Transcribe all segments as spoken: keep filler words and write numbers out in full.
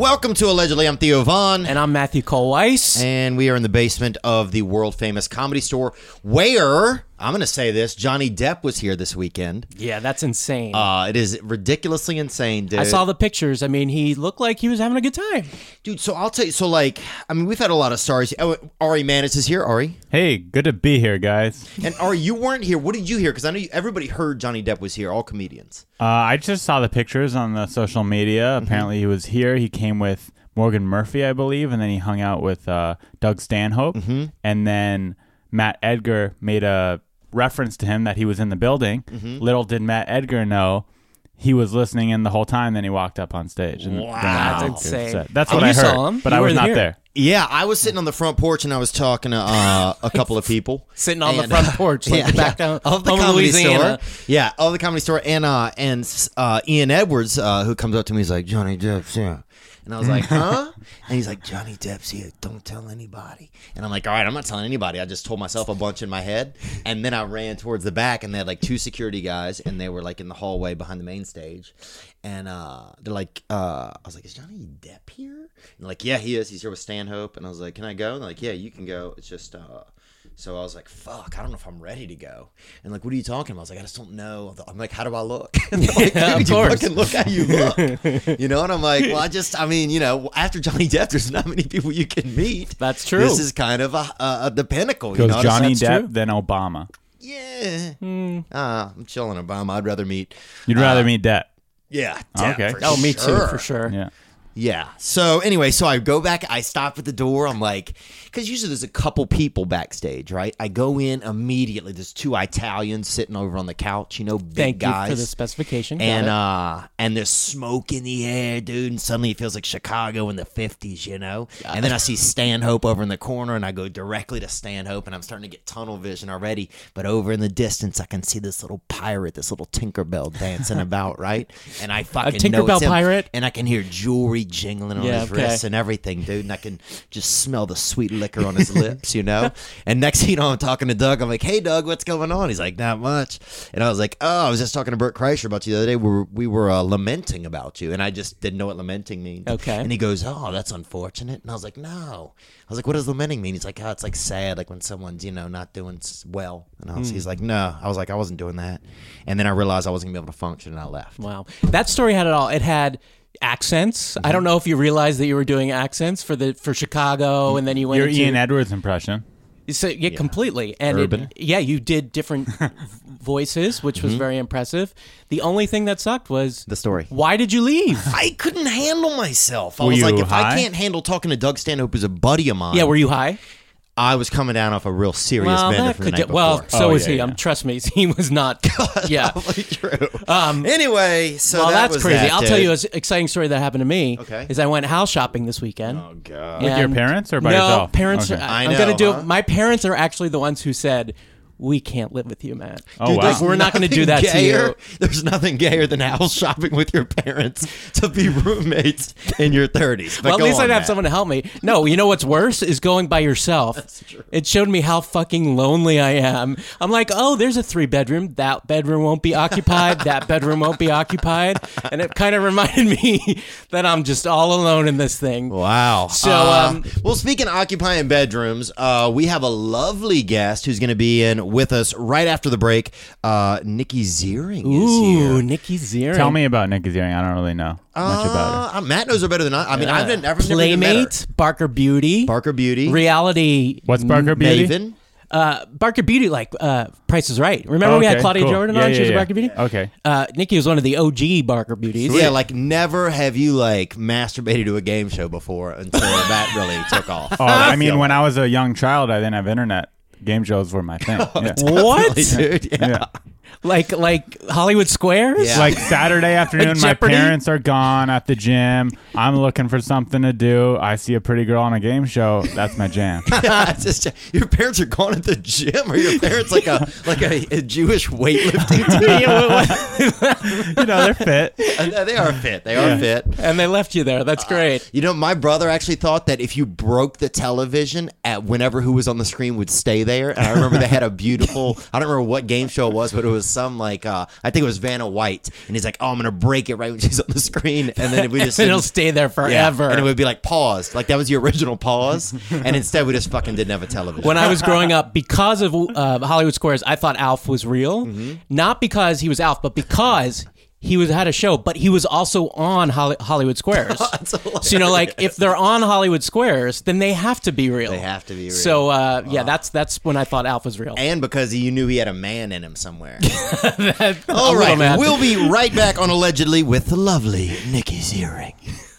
Welcome to Allegedly. I'm Theo Vaughn. And I'm Matthew Cole Weiss. And we are in the basement of the world-famous Comedy Store where, I'm going to say this, Johnny Depp was here this weekend. Yeah, that's insane. Uh, it is ridiculously insane, dude. I saw the pictures. I mean, he looked like he was having a good time. Dude, so I'll tell you, so like, I mean, we've had a lot of stars. Oh, Ari Manis is here. Ari? Hey, good to be here, guys. And Ari, you weren't here. What did you hear? Because I know you, everybody heard Johnny Depp was here, all comedians. Uh, I just saw the pictures on the social media. Mm-hmm. Apparently he was here. He came with Morgan Murphy, I believe, and then he hung out with uh, Doug Stanhope. Mm-hmm. And then Matt Edgar made a reference to him that he was in the building. Mm-hmm. Little did Matt Edgar know he was listening in the whole time. Then he walked up on stage. And wow. That's insane. So that's oh, what I heard, saw him? but you I was not here. there. Yeah, I was sitting on the front porch and I was talking to uh, a couple of people. Sitting on and, the front porch, like yeah, the back yeah, down of the home Comedy Louisiana. Store. Yeah, of the Comedy Store. And uh, and uh, Ian Edwards, uh, who comes up to me, he's like, Johnny Depp's here. And I was like, huh? And he's like, Johnny Depp's here. Don't tell anybody. And I'm like, all right, I'm not telling anybody. I just told myself a bunch in my head. And then I ran towards the back, and they had like two security guys, and they were like in the hallway behind the main stage. And uh, they're like, uh, I was like, is Johnny Depp here? And they're like, yeah, he is. He's here with Stanhope. And I was like, can I go? And they're like, yeah, you can go. It's just, uh, so I was like, fuck, I don't know if I'm ready to go. And like, what are you talking about? I was like, I just don't know. I'm like, how do I look? And they're like, yeah, dude, of you course. fucking look how you look. You know? And I'm like, well, I just, I mean, you know, after Johnny Depp, there's not many people you can meet. That's true. This is kind of a, uh, the pinnacle. Goes you know? Johnny That's Depp, true. then Obama. Yeah. Mm. Uh, I'm chilling Obama. I'd rather meet. You'd rather uh, meet Depp. Yeah. Depp, Okay. for Oh, me sure. too, for sure. Yeah. Yeah. So anyway, so I go back, I stop at the door. I'm like, because usually there's a couple people backstage, right? I go in immediately. There's two Italians sitting over on the couch, you know, big Thank guys. you for the specification. Got And it. uh, and there's smoke in the air, dude. And suddenly it feels like Chicago in the fifties, you know. Got and then I see Stanhope over in the corner, and I go directly to Stanhope, and I'm starting to get tunnel vision already. But over in the distance, I can see this little pirate, this little Tinkerbell dancing about, right? And I fucking know Tinkerbell it's him. pirate? And I can hear jewelry jingling on Yeah, his okay. wrists and everything, dude. And I can just smell the sweet liquor on his lips, you know. And next thing you know, I'm talking to Doug. I'm like, hey, Doug, what's going on? He's like, not much. And I was like, oh, I was just talking to Bert Kreischer about you the other day. We were, we were uh, lamenting about you. And I just didn't know what lamenting means. Okay. And he goes, oh, that's unfortunate. And I was like, no. I was like, what does lamenting mean? He's like, oh, it's like sad, like when someone's, you know, not doing s- well. And I was, Hmm. he's like, no. I was like, I wasn't doing that. And then I realized I wasn't going to be able to function, and I left. Wow. That story had it all. It had accents. I don't know if you realized that you were doing accents for the for Chicago, and then you went Your into, Ian Edwards impression. So, yeah, completely. And Urban. It, yeah, you did different voices, which Mm-hmm. was very impressive. The only thing that sucked was The story. Why did you leave? I couldn't handle myself. I Were was like, you if I high? can't handle talking to Doug Stanhope, who's a buddy of mine. Yeah, were you high? I was coming down off a real serious Well, bender that from the could night ju- well, before. so Oh, was yeah, he. yeah. Um, trust me, he was not. Yeah. Probably true. Um, Anyway, so well, that that's was crazy. that, I'll dude. tell you an exciting story that happened to me. Okay. Is I went house shopping this weekend. Oh God. With your And- parents or by no, yourself? parents. Okay. Are, I I'm know, gonna do. huh? My parents are actually the ones who said, "We can't live with you, Matt." Oh, Dude, wow. there's We're not gonna do nothing that to gayer- you. There's nothing gayer than house shopping with your parents to be roommates in your thirties. But Well, at go least on, I'd have Matt. someone to help me. No, you know what's worse is going by yourself. That's true. It showed me how fucking lonely I am. I'm like, oh, there's a three bedroom. That bedroom won't be occupied. That bedroom won't be occupied. And it kind of reminded me that I'm just all alone in this thing. Wow. So, Uh, um, well, speaking of occupying bedrooms, uh, we have a lovely guest who's going to be in with us right after the break. Uh, Nikki Ziering is Ooh, here. Nikki Ziering. Tell me about Nikki Ziering. I don't really know much about her. Uh, Matt knows her better than I. I mean, I've never, never even met her. Playmate, Barker Beauty, Barker Beauty, reality. What's Barker Beauty? Maven. Uh, Barker Beauty, like uh, Price is Right. Remember we had Okay, Claudia cool. Jordan Yeah, on? yeah, she was a yeah. Barker Beauty. Okay. Uh, Nikki was one of the O G Barker Beauties. Yeah, like never have you like masturbated to a game show before until that really took off. Oh, I mean, when I was a young child, I didn't have internet. Game shows were my thing. Yeah. What? Dude, yeah. Yeah. Like like Hollywood Squares? Yeah. Like Saturday afternoon, Like my Jeopardy? parents are gone at the gym. I'm looking for something to do. I see a pretty girl on a game show. That's my jam. It's just, your parents are gone at the gym, or your parents like a like a, a Jewish weightlifting team. You know, they're fit. And they are fit. They are fit. And they left you there. That's great. You know, my brother actually thought that if you broke the television, at whenever who was on the screen would stay there. And I remember they had a beautiful, I don't remember what game show it was, but it was was some like uh, I think it was Vanna White, and he's like, "Oh, I'm gonna break it right when she's on the screen," and then we just It'll stay there yeah, forever. and it would be like paused, like that was the original pause, and instead we just fucking didn't have a television. When I was growing up, because of uh, Hollywood Squares, I thought Alf was real. Mm-hmm. Not because he was Alf, but because he was had a show, but he was also on Holly, Hollywood Squares. So, you know, like, if they're on Hollywood Squares, then they have to be real. They have to be real. So, uh, yeah, that's that's when I thought Alf was real. And because you knew he had a man in him somewhere. That- a All little right, man. we'll be right back on Allegedly with the lovely Nikki Ziering.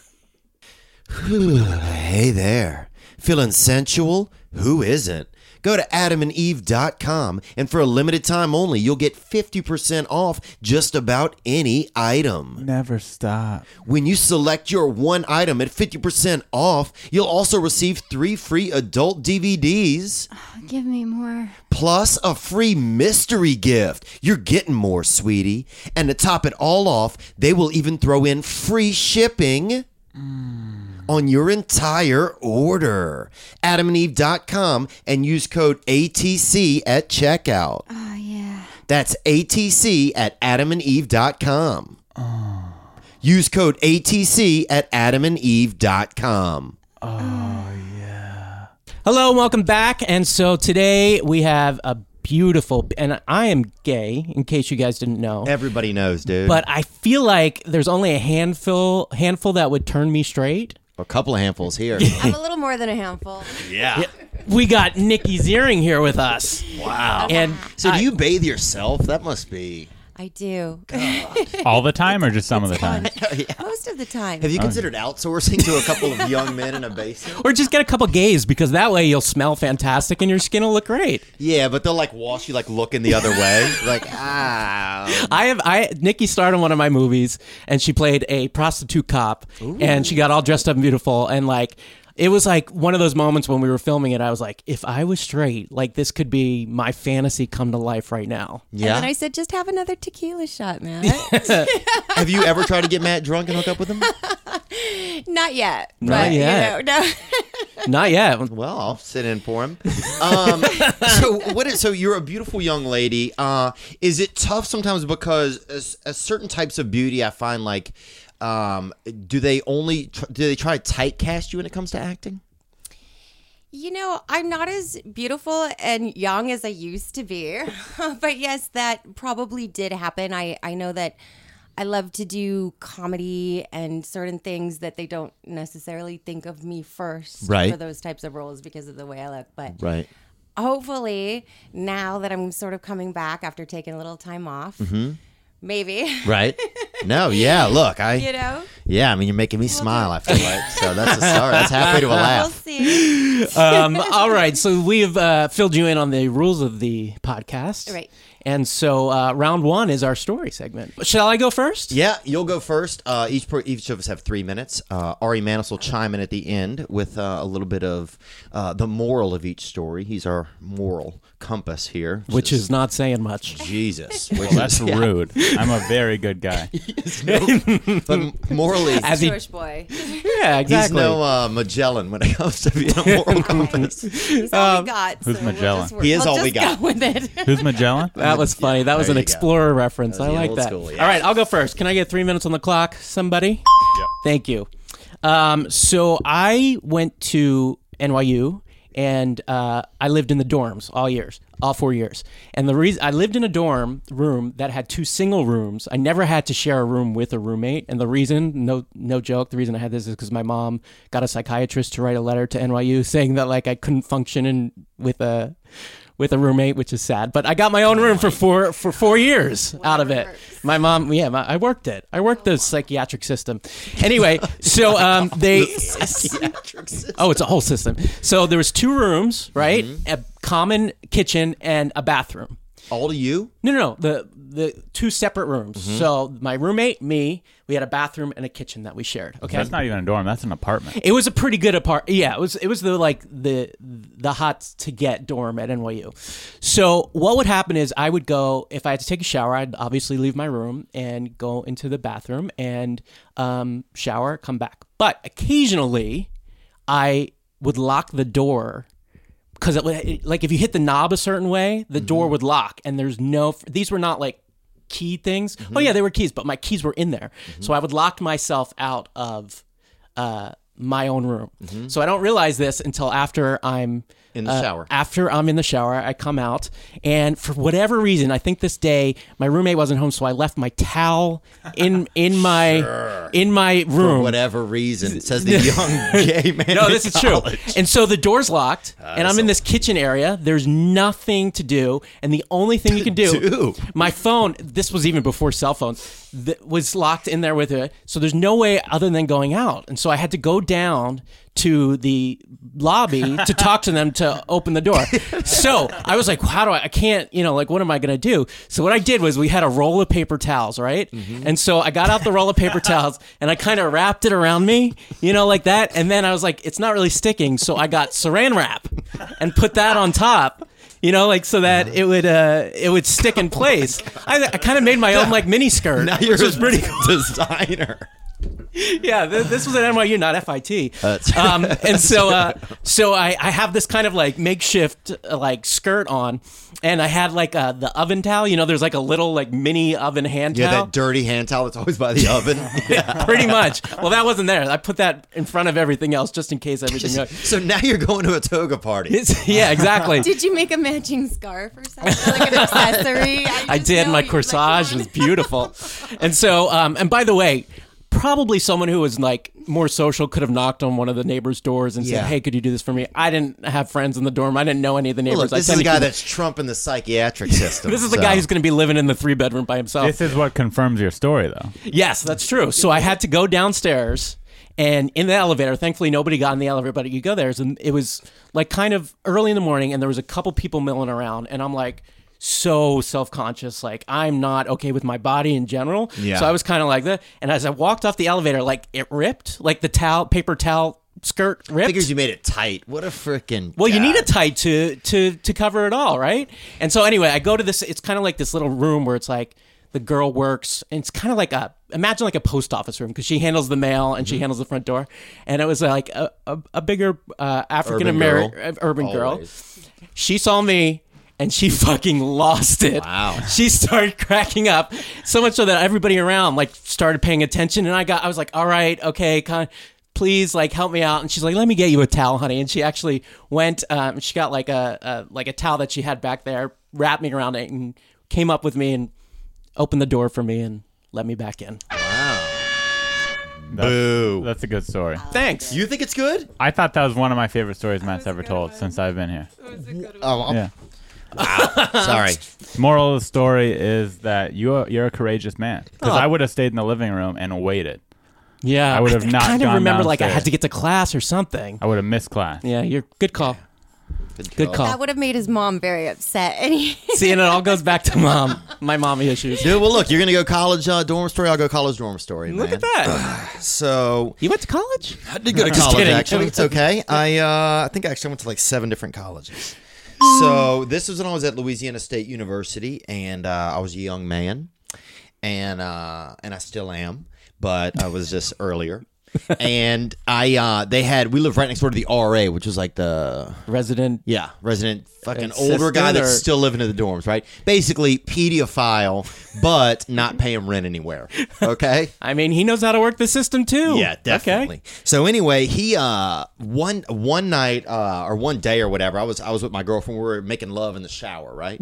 Hey there. Feeling sensual? Who isn't? Go to adam and eve dot com, and for a limited time only, you'll get fifty percent off just about any item. Never stop. When you select your one item at fifty percent off, you'll also receive three free adult D V Ds. Give me more. Plus a free mystery gift. You're getting more, sweetie. And to top it all off, they will even throw in free shipping on your entire order. adam and eve dot com and use code A T C at checkout. Oh, yeah. That's A T C at adam and eve dot com. Use code A T C at adam and eve dot com. Hello, and welcome back. And so today we have a beautiful, and I am gay, in case you guys didn't know. Everybody knows, dude. But I feel like there's only a handful handful that would turn me straight. a couple of handfuls here. I'm a little more than a handful. Yeah. We got Nikki Ziering here with us. Wow. And So do I- you bathe yourself? That must be. I do. All the time or just some of the time? Most of the time. Have you considered outsourcing to a couple of young men in a basin? Or just get a couple gays, because that way you'll smell fantastic and your skin will look great. Yeah, but they'll like wash you like looking the other way. Like, ah. I have I Nikki starred in one of my movies, and she played a prostitute cop, and she got all dressed up and beautiful, and like it was like one of those moments when we were filming it. I was like, if I was straight, like this could be my fantasy come to life right now. And Yeah. then I said, just have another tequila shot, man. Have you ever tried to get Matt drunk and hook up with him? Not yet. Not but, yet. You know, no. Not yet. Well, I'll sit in for him. Um, so what is? So you're a beautiful young lady. Uh, is it tough sometimes because as, as certain types of beauty, I find like, um, do they only tr- do they try to typecast you when it comes to acting? You know, I'm not as beautiful and young as I used to be. But yes, that probably did happen. I, I know that I love to do comedy and certain things that they don't necessarily think of me first Right. for those types of roles because of the way I look. But Right. hopefully, now that I'm sort of coming back after taking a little time off, maybe, Right. No. Yeah. Look, I. you know, Yeah. I mean, you're making me smile. I feel like so. That's a start. That's halfway to a we'll laugh. see. Um, all right, so we've uh, filled you in on the rules of the podcast. Right. And so uh, round one is our story segment. Shall I go first? Yeah, you'll go first. Uh, each per, each of us have three minutes. Uh, Ari Manis will chime in at the end with uh, a little bit of uh, the moral of each story. He's our moral compass here, Which is not saying much. Jesus. Which Well, that's is, yeah. rude. I'm a very good guy. But morally, As he, Jewish boy. yeah, he's exactly. no uh, Magellan when it comes to being a moral compass. He's all we got. who's so we'll Magellan? just work- He is we'll all we just got. Go with it. Who's Magellan? That was funny. That was There an you go. Explorer reference. That I was the like old that. school, yeah. All right, I'll go first. Can I get three minutes on the clock, somebody? Yep. Thank you. Um, so I went to N Y U, and uh, I lived in the dorms all years, all four years. And the reason I lived in a dorm room that had two single rooms, I never had to share a room with a roommate. And the reason, no, no joke, the reason I had this is because my mom got a psychiatrist to write a letter to N Y U saying that like I couldn't function in with a with a roommate, which is sad. But I got my own room for four for four years out of it. works. My mom, yeah, my, I worked it. I worked the psychiatric system. Anyway, so um, they. Psychiatric system. Oh, it's a whole system. So there was two rooms, right? A common kitchen and a bathroom. All to you? No, no, no. The the two separate rooms. So my roommate, me, we had a bathroom and a kitchen that we shared. Okay. That's not even a dorm. That's an apartment. It was a pretty good apart. Yeah, it was. It was the like the the hot to get dorm at N Y U. So what would happen is I would go if I had to take a shower. I'd obviously leave my room and go into the bathroom and um, shower, come back. But occasionally, I would lock the door because it, it, like if you hit the knob a certain way, the mm-hmm. door would lock, and there's no. These were not like key things. Mm-hmm. Oh yeah, they were keys, but my keys were in there, mm-hmm. so I would lock myself out of uh, my own room. Mm-hmm. So I don't realize this until after I'm. In the uh, shower. After I'm in the shower, I come out, and for whatever reason, I think this day my roommate wasn't home, so I left my towel in in my sure. in my room. For whatever reason, says the young gay man. No, this is college. true. And so the door's locked, uh, and I'm so... in this kitchen area. There's nothing to do, and the only thing you can do, do. my phone. This was even before cell phones. That was locked in there with it. So there's no way other than going out, and so I had to go down to the lobby to talk to them to open the door. So I was like, how do I, I can't, you know, like, what am I going to do? So what I did was we had a roll of paper towels, right? Mm-hmm. And so I got out the roll of paper towels and I kind of wrapped it around me, you know, like that. And then I was like, it's not really sticking. So I got saran wrap and put that on top. You know, like so that it would uh, it would stick in place. I, I kind of made my own like mini skirt. Now you're which was pretty a designer. Yeah, th- this was at N Y U, not F I T. That's um, and so, uh, so I, I have this kind of like makeshift uh, like skirt on, and I had like uh, the oven towel. You know, there's like a little like mini oven hand yeah, towel. Yeah, that dirty hand towel that's always by the oven. Yeah, pretty much. Well, that wasn't there. I put that in front of everything else just in case everything else. So now you're going to a toga party. It's, yeah, exactly. Did you make a matching scarf or something, like an accessory? I, I did. My corsage like, was beautiful. And so, um, and by the way, probably someone who was like more social could have knocked on one of the neighbors' doors and yeah. said, "Hey, could you do this for me?" I didn't have friends in the dorm. I didn't know any of the neighbors. Well, look, this I is a guy keep... that's trumping the psychiatric system. This is the so. guy who's going to be living in the three bedroom by himself. This is what confirms your story, though. Yes, that's true. So I had to go downstairs. And in the elevator, thankfully nobody got in the elevator, but you go there, and it was like kind of early in the morning, and there was a couple people milling around, and I'm like so self-conscious, like I'm not okay with my body in general. Yeah. So I was kind of like that. And as I walked off the elevator, like it ripped, like the towel, paper towel skirt ripped. Figures you made it tight. What a freaking well, God. you need it tight to to to cover it all, right? And so anyway, I go to this. It's kind of like this little room where it's like the girl works, and it's kind of like a imagine like a post office room because she handles the mail and mm-hmm. she handles the front door. And it was like a a, a bigger uh, African American urban girl. She saw me. And she fucking lost it. Wow. She started cracking up so much so that everybody around like started paying attention. And I got, I was like, all right, okay, kind of, please like help me out. And she's like, let me get you a towel, honey. And she actually went, um, she got like a, a like a towel that she had back there, wrapped me around it, and came up with me and opened the door for me and let me back in. Wow. That's, Boo. That's a good story. Thanks. You think it's good? I thought that was one of my favorite stories Matt's ever told one. since I've been here. Oh, I'm, Yeah. wow. Sorry. Moral of the story is that you're you're a courageous man. Because Oh. I would have stayed in the living room and waited. Yeah. I would have not I kind of gone remember like I downstairs. had to get to class or something. I would have missed class. Yeah, you're good call. Good call. That would have made his mom very upset. And he, See, and it all goes back to mom, my mommy issues. Dude, well, look, you're going to go college uh, dorm story. I'll go college dorm story, Look man. at that. So, You went to college? I did go to Just college, kidding. actually. It's okay. I uh, I think actually I went to like seven different colleges. So, this was when I was at Louisiana State University, and uh, I was a young man, and uh, and I still am, but I was just earlier. And I, uh, they had, we lived right next door to the R A, which was like the, Resident. yeah, resident fucking Assistant older guy that's or- still living in the dorms, right? Basically, pedophile, but not paying rent anywhere. Okay? I mean, he knows how to work the system too. Yeah, definitely. Okay. So anyway, he uh one one night uh or one day or whatever, I was I was with my girlfriend. We were making love in the shower, right?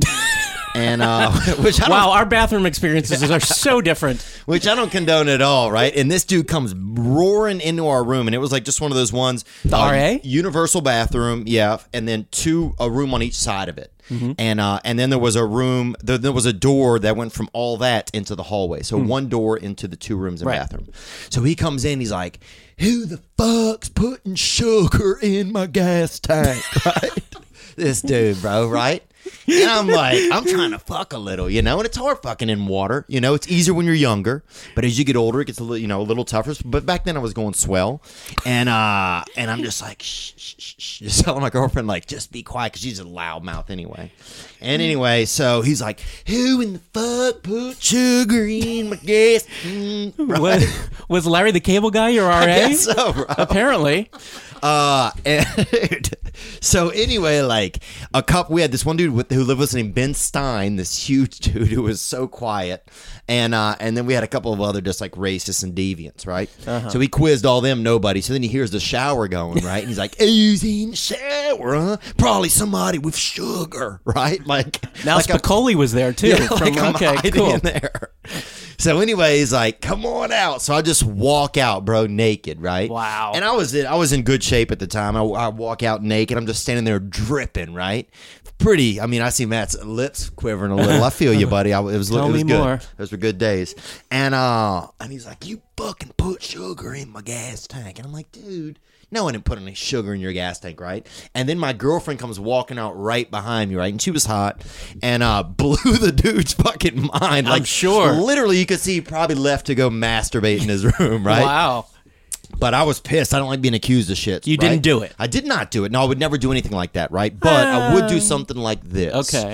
And uh, which I don't, Wow, our bathroom experiences are so different. which I don't condone at all, right? And this dude comes roaring into our room, and it was like just one of those ones. The uh, R A? Universal bathroom, yeah, and then two a room on each side of it. Mm-hmm. And uh, and then there was a room. There, there was a door that went from all that into the hallway. So one door into the two rooms and Right. bathroom. So he comes in. He's like, "Who the fuck's putting sugar in my gas tank?" Right? This dude, bro. Right? And I'm like, I'm trying to fuck a little, you know, and it's hard fucking in water. You know, it's easier when you're younger, but as you get older, it gets a little, you know, a little tougher. But back then I was going swell, and uh, and I'm just like, shh, shh, shh, shh, just telling my girlfriend, like, just be quiet, because she's a loud mouth anyway. And anyway, so he's like, who in the fuck put sugar in my gas? Mm, right? Was, was Larry the Cable Guy your R A? I guess so, bro. Apparently. Uh, and So anyway, like a couple, we had this one dude with, who lived with us named Ben Stein, this huge dude who was so quiet, and uh, and then we had a couple of other just like racists and deviants, right? Uh-huh. So he quizzed all them, nobody. So then he hears the shower going, right? And he's like, "Who's in the shower? Huh? Probably somebody with sugar, right?" Like Now like Spicoli was there too. Yeah, from, like I'm okay, hiding cool. in there. So anyway, he's like, "Come on out." So I just walk out, bro, naked, right? Wow. And I was in, I was in good shape at the time. I, I walk out naked. I'm just standing there dripping, right? Pretty. I mean, I see Matt's lips quivering a little. I feel you, buddy. I, it was Tell it was me good. more. Those were good days. And uh, and he's like, "You fucking put sugar in my gas tank," and I'm like, "Dude." No, I didn't put any sugar in your gas tank, right? And then my girlfriend comes walking out right behind me, right? And she was hot and uh, blew the dude's fucking mind. Like, I'm sure. Literally, you could see he probably left to go masturbate in his room, right? Wow. But I was pissed. I don't like being accused of shit. You right? didn't do it. I did not do it. No, I would never do anything like that, right? But I would do something like this. Okay.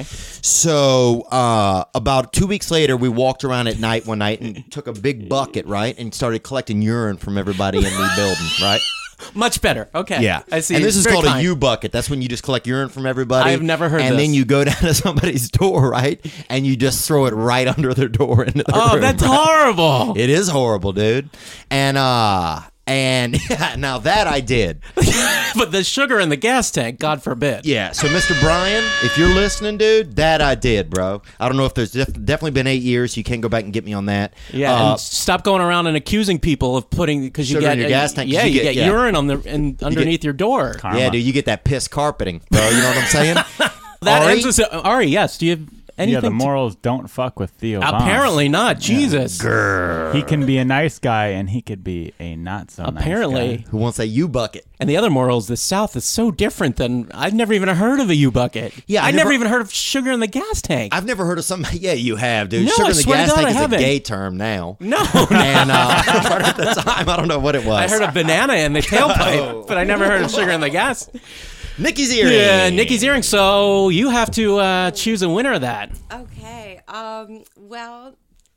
So uh, about two weeks later, we walked around at night one night and took a big bucket, right? And started collecting urine from everybody in the building, right? Much better. Okay. Yeah. I see. And this is Very called kind. a U bucket. That's when you just collect urine from everybody. I've never heard And this. then you go down to somebody's door, right? And you just throw it right under their door into the Oh, room. that's right? horrible. It is horrible, dude. And uh and yeah, now that I did. But the sugar in the gas tank, God forbid. Yeah. So Mister Brian, if you're listening, dude, that I did, bro. I don't know if there's def- definitely been eight years. You can go back and get me on that. Yeah, Uh, and stop going around and accusing people of putting because you Sugar get in your gas tank, 'cause Yeah, you you get- get, yeah. urine on the and underneath your door. Karma. yeah, dude, you get that piss carpeting, bro. You know what I'm saying? That Ari? ends with Ari. Yes. Do you have anything? Yeah, the to- morals don't fuck with Theo Von. Apparently not. Jesus. He can be a nice guy and he could be a not so Apparently. nice guy. Who wants that U bucket? And the other morals, the South is so different than I've never even heard of a U bucket. Yeah, I I never, never- even heard of sugar in the gas tank. I've never heard of somebody. Yeah, you have, dude. No, Sugar I in the swear to gas God, tank I is a haven't. gay term now. no, And uh, but at the time, I don't know what it was. I heard of banana in the tailpipe, Oh. but I never heard of sugar in the gas. Nikki's earring. Yeah, Nikki's earring. So you have to uh, choose a winner of that. Okay. Um. Well,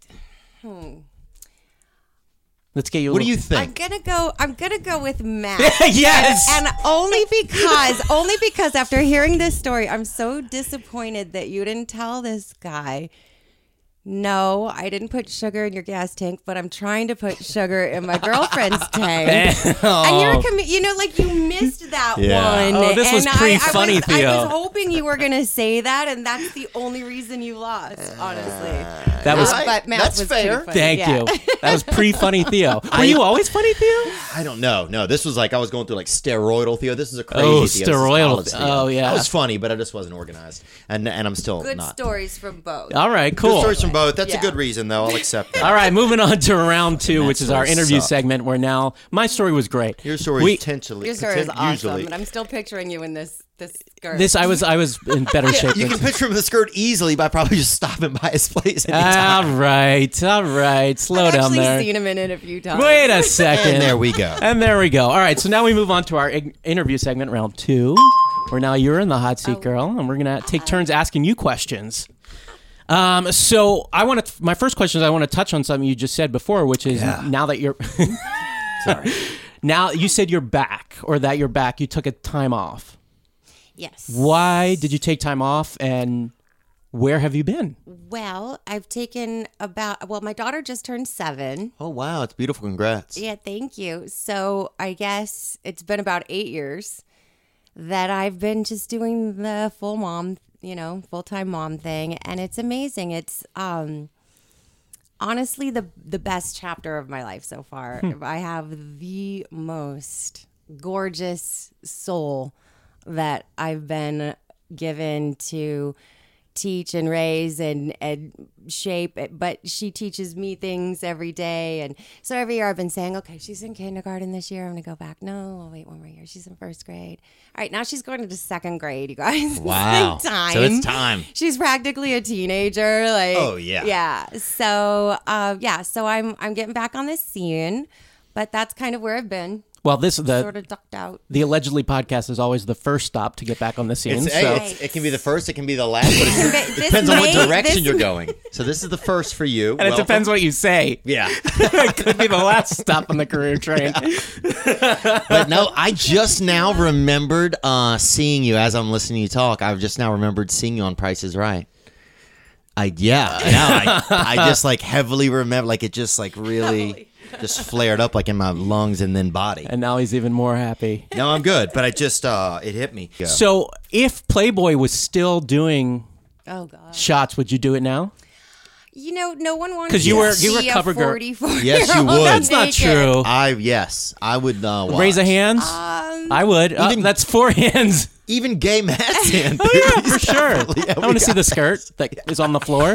Let's get you. A What do you little- I'm think? gonna go. I'm gonna go with Matt. Yes. And, and only because, only because after hearing this story, I'm so disappointed that you didn't tell this guy. No, I didn't put sugar in your gas tank, but I'm trying to put sugar in my girlfriend's tank. And you're, a commi- you know, like you missed that Yeah. one. Oh, this was And I- pre-funny, I, was, Theo. I was hoping you were gonna say that, and that's the only reason you lost. Honestly, That was. Uh, but Matt That's was fair. pretty funny, Thank yeah. you. That was pre-funny Theo. Were you always funny, Theo? I don't know. No, this was like I was going through like steroidal Theo. This is a crazy Oh, Theo. This is steroidal. college Theo. Oh, yeah. I was funny, but I just wasn't organized, and and I'm still Good not. stories from both. All right, Good cool. stories from both. That's Yeah. a good reason, though. I'll accept that. All right, moving on to round two, That which is our story interview sucked. segment. Where now my story was great. Your story We- is potentially. Your story is poten- awesome, usually. and I'm still picturing you in this this skirt. This I was I was in better shape. You than- can picture him in the skirt easily by probably just stopping by his place anytime. All right, all right, slow I've down actually there. seen him in it a few times. Wait a second. and there we go. And there we go. All right, so now we move on to our ig- interview segment, round two, where now you're in the hot seat, girl, and we're gonna take turns asking you questions. Um, so I want to. My first question is I want to touch on something you just said before, which is Yeah. now that you're. Sorry. Now you said you're back, or that you're back. You took a time off. Yes. Why did you take time off, and where have you been? Well, I've taken about. Well, my daughter just turned seven. Oh wow, it's beautiful. Congrats. Yeah, thank you. So I guess it's been about eight years that I've been just doing the full mom, you know, full time mom thing, and it's amazing. It's um, honestly the the best chapter of my life so far. I have the most gorgeous soul that I've been given to teach and raise and, and shape it, but she teaches me things every day. And so every year I've been saying, okay, she's in kindergarten this year, I'm gonna go back. No, I'll wait one more year. She's in first grade. All right, now she's going into second grade, you guys. It's Wow. like time. So it's time. She's practically a teenager. Like, Oh, yeah. yeah. So uh, yeah, so I'm I'm getting back on this scene, but that's kind of where I've been. Well, this the sort of ducked out. the allegedly podcast is always the first stop to get back on the scene. It's, so hey, it's, it can be the first, it can be the last, but it's, it This depends on what may- direction this- you're going. So this is the first for you. and it Welcome. depends what you say. Yeah. It could be the last stop on the career train. But no, I just now remembered uh, seeing you as I'm listening to you talk. I've just now remembered seeing you on Price is Right. I yeah, yeah. I, I just like heavily remember, like it just like really just flared up like in my lungs and then body. And now he's even more happy. No, I'm good, but I just uh, it hit me. Yeah. So, if Playboy was still doing Oh God. shots, would you do it now? You know, no one wants 'Cause you to were- you see were cover a girl. forty-four Yes, you year old would. That's not naked. true. I yes, I would uh, watch. Raise a hands. Um, I would. Uh, even- that's four hands. Even gay Matt's hand. Oh yeah, for sure. Yeah, I we want to see got the skirt that is on the floor.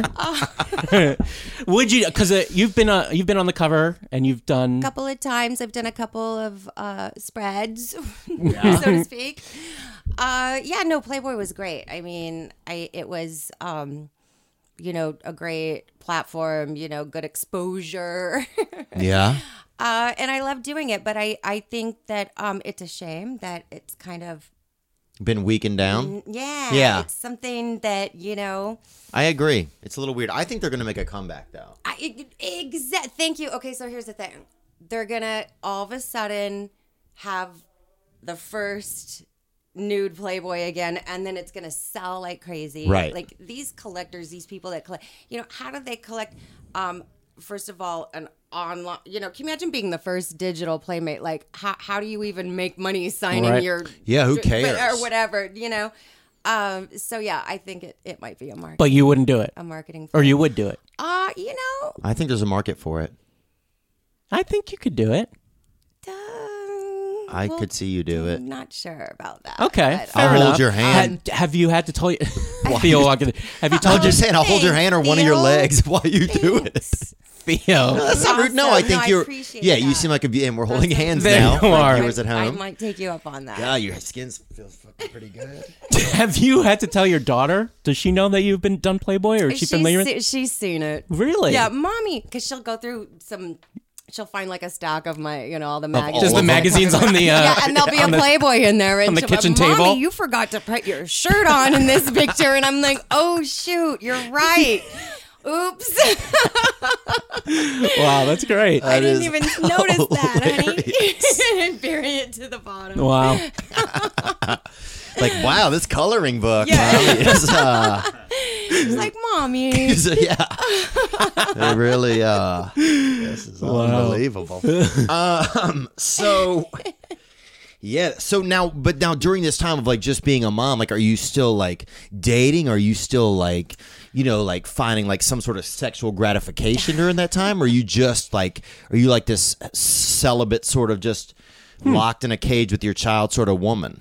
Would you? Because uh, you've been uh, you've been on the cover and you've done. couple of times I've done a couple of uh, spreads, so to speak. Uh, yeah, no, Playboy was great. I mean, I it was, um, you know, a great platform. You know, good exposure, Yeah. uh, and I love doing it. But I I think that um, it's a shame that it's kind of Been weakened down. yeah Yeah. it's something that you know. I agree. It's a little weird. I think they're gonna make a comeback though. I exact. Thank you. Okay, so here's the thing. They're gonna all of a sudden have the first nude Playboy again, and then it's gonna sell like crazy. Right. Like these collectors, these people that collect. You know, how do they collect? Um, first of all, an online. You know, can you imagine being the first digital Playmate? Like, how how do you even make money signing Right. your? Yeah, who cares? Or whatever. You know. Um. So yeah, I think it, it might be a market. But you wouldn't do it, a marketing. or you would do it. Uh, you know. I think there's a market for it. I think you could do it. Um, I well, could see you do it. I'm not sure about that. Okay, but, fair I'll hold enough. your hand. Had- have you had to tell you? Theo, walking- have you told I'm your just saying, I'll hold your hand or one of your Theo. legs while you do it. Thanks. Theo? That's not rude. No, I Awesome. think No, I you're. appreciate Yeah, you that. seem like a. And we're holding hands There now. you are. Viewers at I home. might take you up on that. Yeah, your skin feels fucking pretty good. Have you had to tell your daughter? Does she know that you've been done Playboy, or is she she's, familiar? with se- she's seen it. Really? Yeah, mommy, because she'll go through some. She'll find like a stack of my, you know, all the all magazines. Just the of them. magazines on the. Uh, yeah, and there'll be a on the- Playboy in there, and on the she'll be kitchen like, Mommy, table? you forgot to put your shirt on in this picture, and I'm like, oh shoot, you're right. Oops. Wow, that's great. I didn't is even notice that, hilarious. honey. And bury it to the bottom. Wow. Like, wow, this coloring book. Yeah. Mommy, is, uh, It's like, mommy. is, yeah. It really. Uh, this is unbelievable. um. So. Yeah. So now, but now during this time of like just being a mom, like, are you still like dating? Are you still like, you know, like finding like some sort of sexual gratification during that time? Or are you just like, are you like this celibate sort of just locked in a cage with your child sort of woman?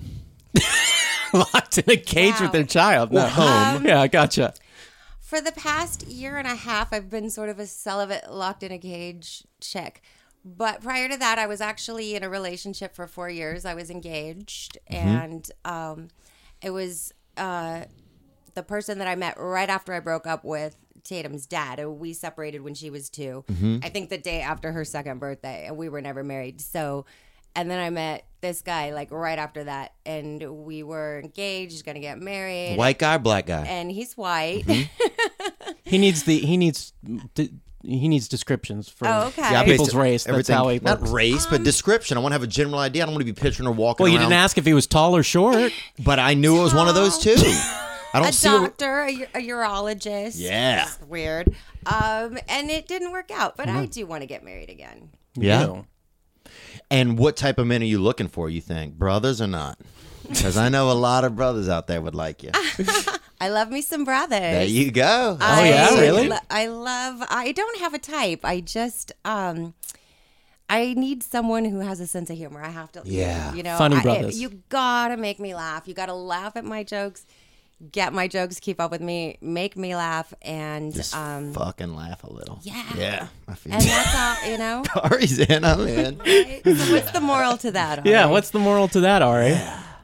Locked in a cage Wow. with their child. No. home. Yeah, I gotcha. For the past year and a half, I've been sort of a celibate, locked in a cage chick. But prior to that, I was actually in a relationship for four years. I was engaged, and um, it was uh, the person that I met right after I broke up with Tatum's dad. Uh, We separated when she was two. I think the day after her second birthday, and we were never married. So, and then I met this guy like right after that, and we were engaged, going to get married. White guy, black guy. And he's white. He needs the. He needs. d- He needs descriptions for Oh, okay. Yeah, people's basically, race. That's everything- how he not works. race, but description. I want to have a general idea. I don't want to be picturing her walking Well, you around. didn't ask if he was tall or short. But I knew it was one of those too. I don't a see. What, doctor, a, u- a urologist. Yeah. It's weird. Um, and it didn't work out, but I do want to get married again. yeah. No. And what type of men are you looking for? You think brothers or not? Because I know a lot of brothers out there would like you. I love me some brothers. There you go. Oh, yeah? I Really? lo- I love. I don't have a type. I just. Um, I need someone who has a sense of humor. I have to. Yeah. You know. Funny I- brothers. you gotta make me laugh. You gotta laugh at my jokes. Get my jokes. Keep up with me. Make me laugh. And Just um. fucking laugh a little. Yeah. Yeah. I feel And that's all. You know. Ari's in. I'm in. Right? So what's the moral to that? Yeah. Ari? What's the moral to that, Ari?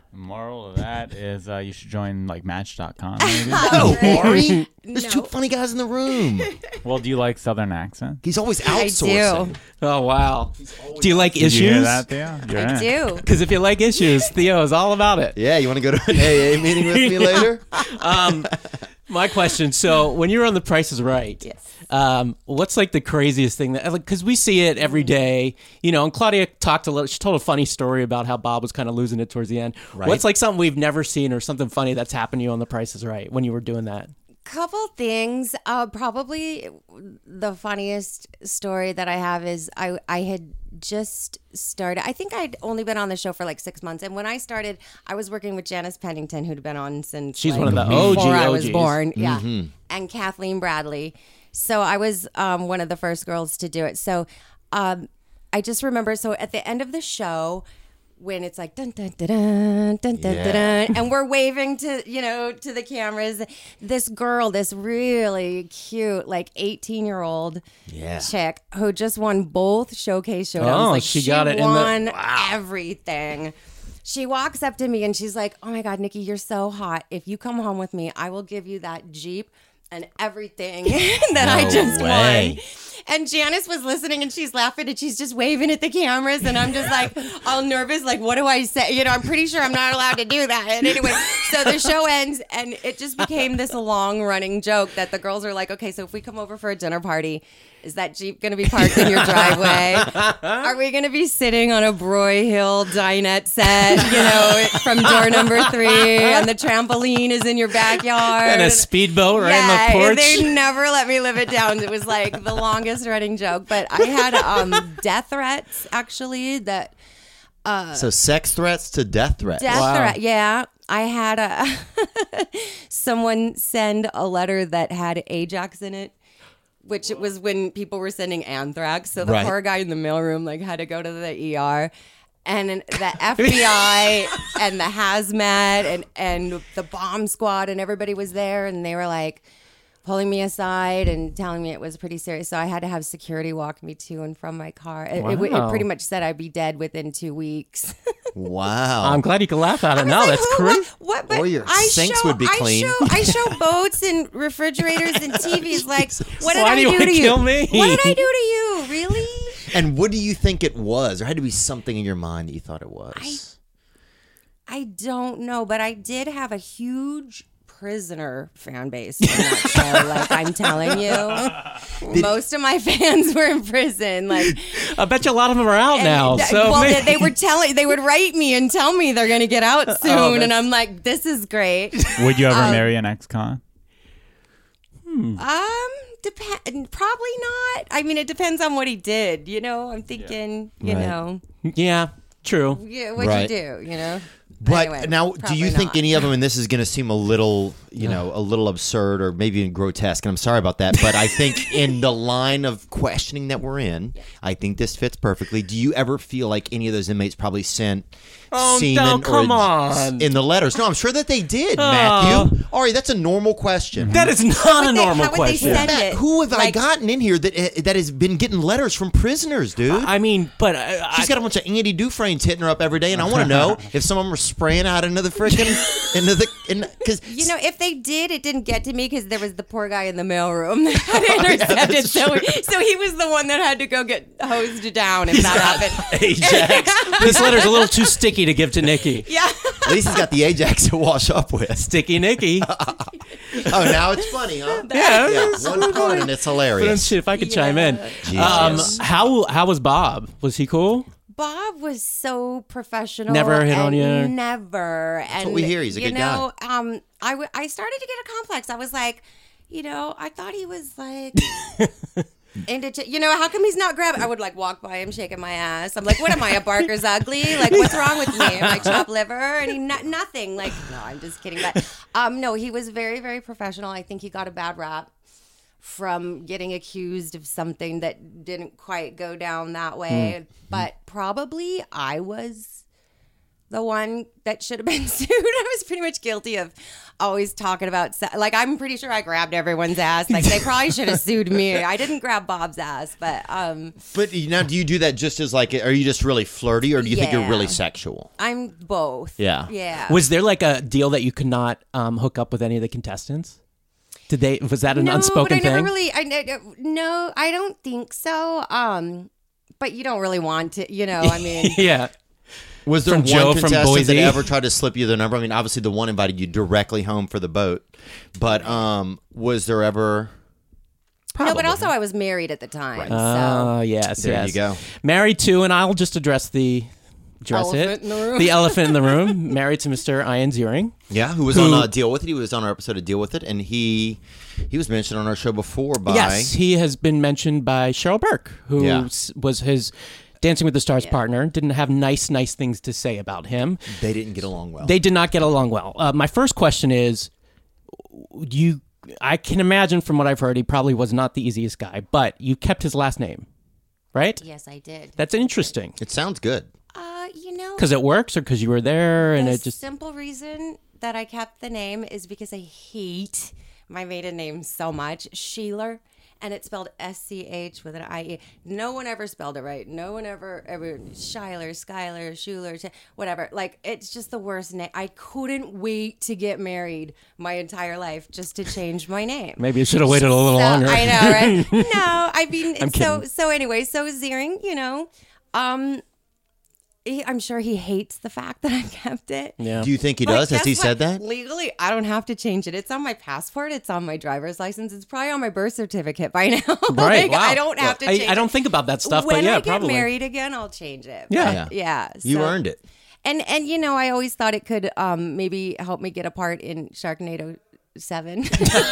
Moral of that is uh, you should join like Match dot com. Maybe. No, Maury. There's No. two funny guys in the room. Well, do you like Southern accent? He's always I outsourcing. do. Oh wow. Do you like Did you hear issues? that, Theo? You're I in. do. Because if you like issues, Theo is all about it. Yeah, you want to go to an A A meeting with me later? Um, my question. So when you were on The Price is Right, Yes. um, what's like the craziest thing that, like, because we see it every day, you know, and Claudia talked a little, she told a funny story about how Bob was kind of losing it towards the end. Right. What's like something we've never seen or something funny that's happened to you on The Price is Right when you were doing that? Couple things. Uh, probably the funniest story that I have is I I had just started. I think I'd only been on the show for like six months, and when I started, I was working with Janice Pennington, who'd been on since She's like, one of the O G before I was O Gs. born. Yeah, and Kathleen Bradley. So I was um, one of the first girls to do it. So um, I just remember. So at the end of the show, when it's like dun dun dun dun dun dun, Yeah. dun, dun, and we're waving to you know to the cameras, this girl, this really cute like eighteen year old Yeah. chick who just won both showcase showdowns. Oh, like she got it in the- won everything. She walks up to me and she's like, "Oh my God, Nikki, you're so hot. If you come home with me, I will give you that Jeep and everything that I No just way. won." And Janice was listening and she's laughing and she's just waving at the cameras. And I'm just like all nervous, like, what do I say? You know, I'm pretty sure I'm not allowed to do that. And anyway, so the show ends and it just became this long running joke that the girls are like, okay, so if we come over for a dinner party, is that Jeep going to be parked in your driveway? Are we going to be sitting on a Broyhill dinette set, you know, from door number three and the trampoline is in your backyard? And a speedboat right yeah, in the porch. They never let me live it down. It was like the longest running joke. But I had um, death threats, actually, that So sex threats to death threats. death Wow. threat. Yeah. I had a someone send a letter that had Ajax in it, which it was when people were sending anthrax. So the Right. poor guy in the mailroom like had to go to the E R. And the F B I and the hazmat and, and the bomb squad and everybody was there and they were like pulling me aside and telling me it was pretty serious. So I had to have security walk me to and from my car. It, it, it Wow. pretty much said I'd be dead within two weeks. Wow. I'm glad you can laugh at it I was now. like, That's who- crazy. What? what but Or your I sinks show, would be I clean. Show, I show boats and refrigerators and T Vs. Like, what did Why I do you do wanna to you? kill me? What did I do to you? Really? And what do you think it was? There had to be something in your mind that you thought it was. I don't know, but I did have a huge prisoner fan base in that show. Like I'm telling you, most of my fans were in prison. Like I bet you a lot of them are out and now. th- So well, maybe- they, they were telling, they would write me and tell me they're going to get out soon, and that's- I'm like, this is great. Would you ever Um, marry an ex-con? Um, depend. Probably not. I mean, it depends on what he did. You know, I'm thinking. You Right. know, yeah, true. yeah, what'd Right. you do? You know. But Anyway, now, do probably you think not. any of them, and this is going to seem a little, you know, a little absurd or maybe even grotesque, and I'm sorry about that, but I think in the line of questioning that we're in, I think this fits perfectly. Do you ever feel like any of those inmates probably sent Oh, semen no, or come on. in the letters? No, I'm sure that they did, Oh. Matthew. Ari, that's a normal question. That is not How a would they- normal how would they question. send Matt, it? who have I Like- gotten in here that eh, that has been getting letters from prisoners, dude? I mean, but I, I, She's got a bunch of Andy Dufresne's hitting her up every day, and I want to know if some of them are spraying out into the freaking into the because You know, if they did, it didn't get to me because there was the poor guy in the mailroom that had intercepted. that's so, true. so he was the one that had to go get hosed down if that happened. Ajax. this letter's a little too sticky to give to Nikki. Yeah. At least he's got the Ajax to wash up with. Sticky Nikki. Oh, now it's funny, huh? Yeah, Yeah, one pun and it's But hilarious. shit, if I could chime in, Jesus. um, how how was Bob? Was he cool? Bob was so professional. Never hit on and you? Never. And what we hear. He's a you good know, Um, I, w- I started to get a complex. I was like, you know, I thought he was like. into ch- you know, how come he's not grabbing? I would like walk by him shaking my ass. I'm like, what am I, a Barker's ugly? Like, what's wrong with me? Am I chopped liver? And he not, nothing. Like, no, I'm just kidding. But um, no, he was very, very professional. I think he got a bad rap from getting accused of something that didn't quite go down that way. But probably I was the one that should have been sued. I was pretty much guilty of always talking about, se- like, I'm pretty sure I grabbed everyone's ass. Like, they probably should have sued me. I didn't grab Bob's ass, but um, But now, do you do that just as like, are you just really flirty, or do you think you're Yeah. really sexual? I'm both. Yeah. Yeah. Was there like a deal that you could not um, hook up with any of the contestants? Did they? Was that an no, unspoken but I never thing? really. I ne- no, I don't think so. Um, but you don't really want to, you know. I mean, Yeah. Was there From one Joe from contestant Boise? that ever tried to slip you their number? I mean, obviously the one invited you directly home for the boat, but um, was there ever? no, but also I was married at the time. So. Oh, yes, There yes. you go. Married to, and I'll just address the address Elephant it. in the room. The elephant in the room. Married to Mister Ian Ziering. Yeah, who was Who- on uh, Deal With It? He was on our episode of Deal With It, and he he was mentioned on our show before by. Yes, he has been mentioned by Cheryl Burke, who Yeah. s- was his Dancing with the Stars partner. Didn't have nice, nice things to say about him. They didn't get along well. They did not get along well. Uh, my first question is, you. I can imagine from what I've heard, he probably was not the easiest guy, but you kept his last name, right? Yes, I did. That's interesting It sounds good. Uh, you know, because it works, or because you were there, and the it just. simple reason that I kept the name is because I hate my maiden name so much, Sheeler, and it's spelled S C H with an I E. No one ever spelled it right. No one ever ever Schuyler, Skyler, Schuler, Ch- whatever. Like, it's just the worst name. I couldn't wait to get married my entire life just to change my name. Maybe you should have waited a little So- longer. I know, right? No, I mean, I'm so kidding. so anyway, so Ziering, you know, um, he, I'm sure he hates the fact that I kept it. Yeah. Do you think he But does? Has guess he what? said that? Legally, I don't have to change it. It's on my passport. It's on my driver's license. It's probably on my birth certificate by now. Right. Like, wow. I don't have to I, change I don't it. think about that stuff, when but yeah, I get probably. married again, I'll change it. Yeah. But, yeah. You so- earned it. And and you know, I always thought it could um, maybe help me get a part in Sharknado Seven.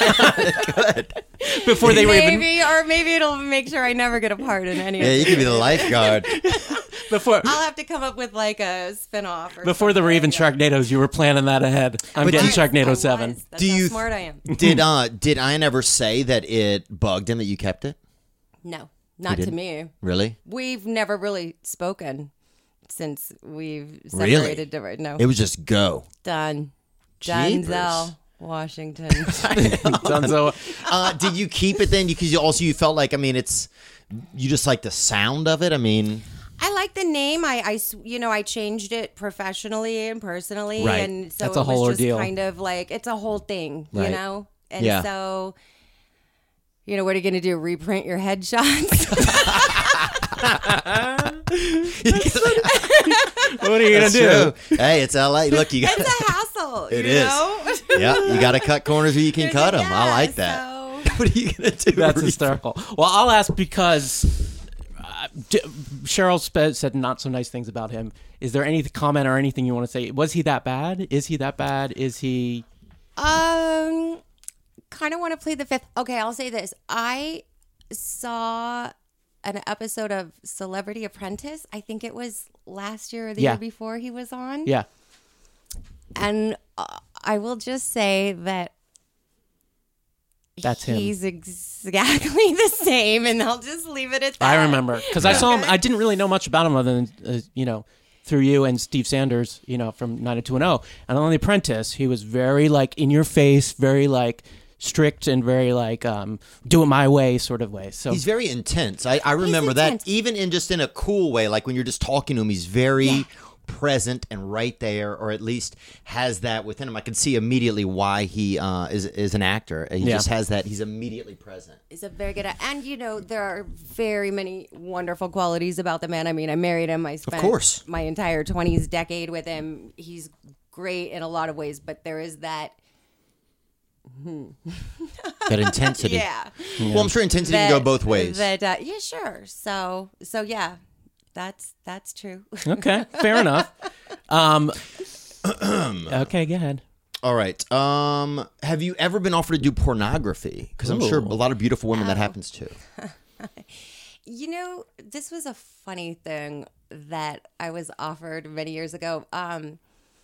Before they were even maybe, or maybe it'll make sure I never get a part in any Yeah, of you it. could be the lifeguard. before I'll have to come up with like a spin-off. Or before there were even something. Sharknadoes, you were planning that ahead. I'm But getting do- I Sharknado was. Seven. That's Do how you- smart I am. did uh did Ian ever say that it bugged him that you kept it? No, not to didn't? me. Really? We've never really spoken since we've Really? separated. Different. No, It was just go. done. Jeepers. Denzel Washington. So, Uh, did you keep it then? Because you also you felt like I mean it's you just like the sound of it. I mean, I like the name. I, I s- you know, I changed it professionally and personally, Right. and so That's a it whole was just ordeal. kind of like it's a whole thing, Right. you know. And Yeah. so, you know, what are you going to do? Reprint your headshots? what are you gonna that's do? true. Hey, it's L A. Look, you got It's a hassle. It you is. know? yeah, you got to cut corners where you can cut them. I Yeah, like that. so- What are you gonna do? That's Reese? hysterical. Well, I'll ask because uh, D- Cheryl spe- said not so nice things about him. Is there any comment or anything you want to say? Was he that bad? Is he that bad? Is he? Um, kind of want to play the fifth. Okay, I'll say this. I saw an episode of Celebrity Apprentice. I think it was last year or the Yeah. year before he was on. Yeah. And uh, I will just say that That's him. he's exactly the same, and I'll just leave it at that. I remember because I saw him. I didn't really know much about him other than uh, you know through you and Steve Sanders, you know, from nine oh two one oh. And on The Apprentice, he was very like in your face, very like strict and very like um, do it my way sort of way. So He's very intense. I, I remember that intense. even in just in a cool way, like when you're just talking to him, he's very Yeah. present and right there, or at least has that within him. I can see immediately why he uh, is is an actor. He Yeah. just has that. He's immediately present. Is a very good, and you know there are very many wonderful qualities about the man. I mean, I married him. I spent course. my entire twenties decade with him. He's great in a lot of ways, but there is that. That intensity. Yeah. Well, I'm sure intensity can go both ways. That uh, yeah, sure. So so yeah, that's that's true. okay, fair enough. Um, okay, go ahead. All right. Um, have you ever been offered to do pornography? Because I'm sure Ooh. a lot of beautiful women that happens to. You know, this was a funny thing that I was offered many years ago. Um,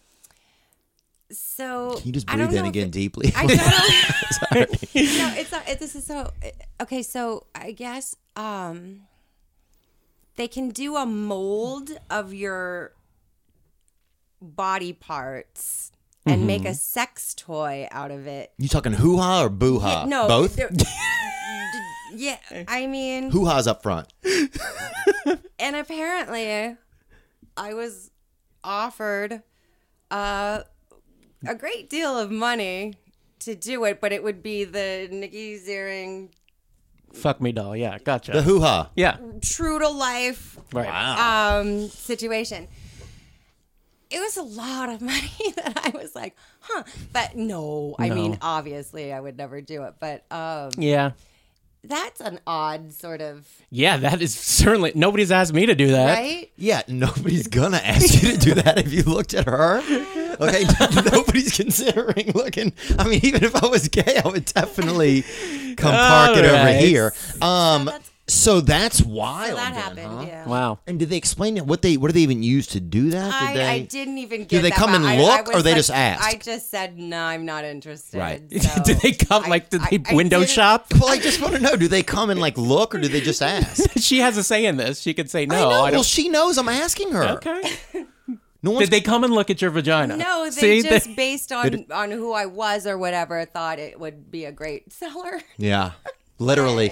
so Can you just I don't breathe in know if again it- deeply? I don't know. No, it's not. It, this is so. Okay, so I guess um, they can do a mold of your body parts and Mm-hmm. make a sex toy out of it. You talking hoo-ha or boo-ha? Yeah, no, Both? there- yeah, I mean, Hoo-ha's up front. and apparently, I was offered uh, a great deal of money to do it, but it would be the Nikki Ziering Fuck me doll. Yeah, gotcha. The hoo-ha. yeah. true to life Right. Wow. um, situation. It was a lot of money that I was like, huh. But no, I No. mean, obviously, I would never do it. But um, Yeah. that's an odd sort of, Yeah, that is certainly nobody's asked me to do that. right? Yeah, nobody's gonna ask you to do that if you looked at her. Okay, nobody's considering looking. I mean, even if I was gay, I would definitely come park it over Alright. here. Um, that's- so that's wild. So that then, happened, huh? yeah. Wow. And did they explain it? What they what do they even use to do that? Did I, they? I didn't even get Do they that come far. and I- look, I or was they like- just ask? I just said, no, I'm not interested. Right. So did they come I- like did I- they I window didn't- shop? Well, I just want to know: do they come and like look, or do they just ask? She has a say in this. She could say no. I know. I well, don't. she knows. I'm asking her. Okay. No one's Did they come and look at your vagina? No, they See, just they- based on, on who I was or whatever, thought it would be a great seller. Yeah, literally.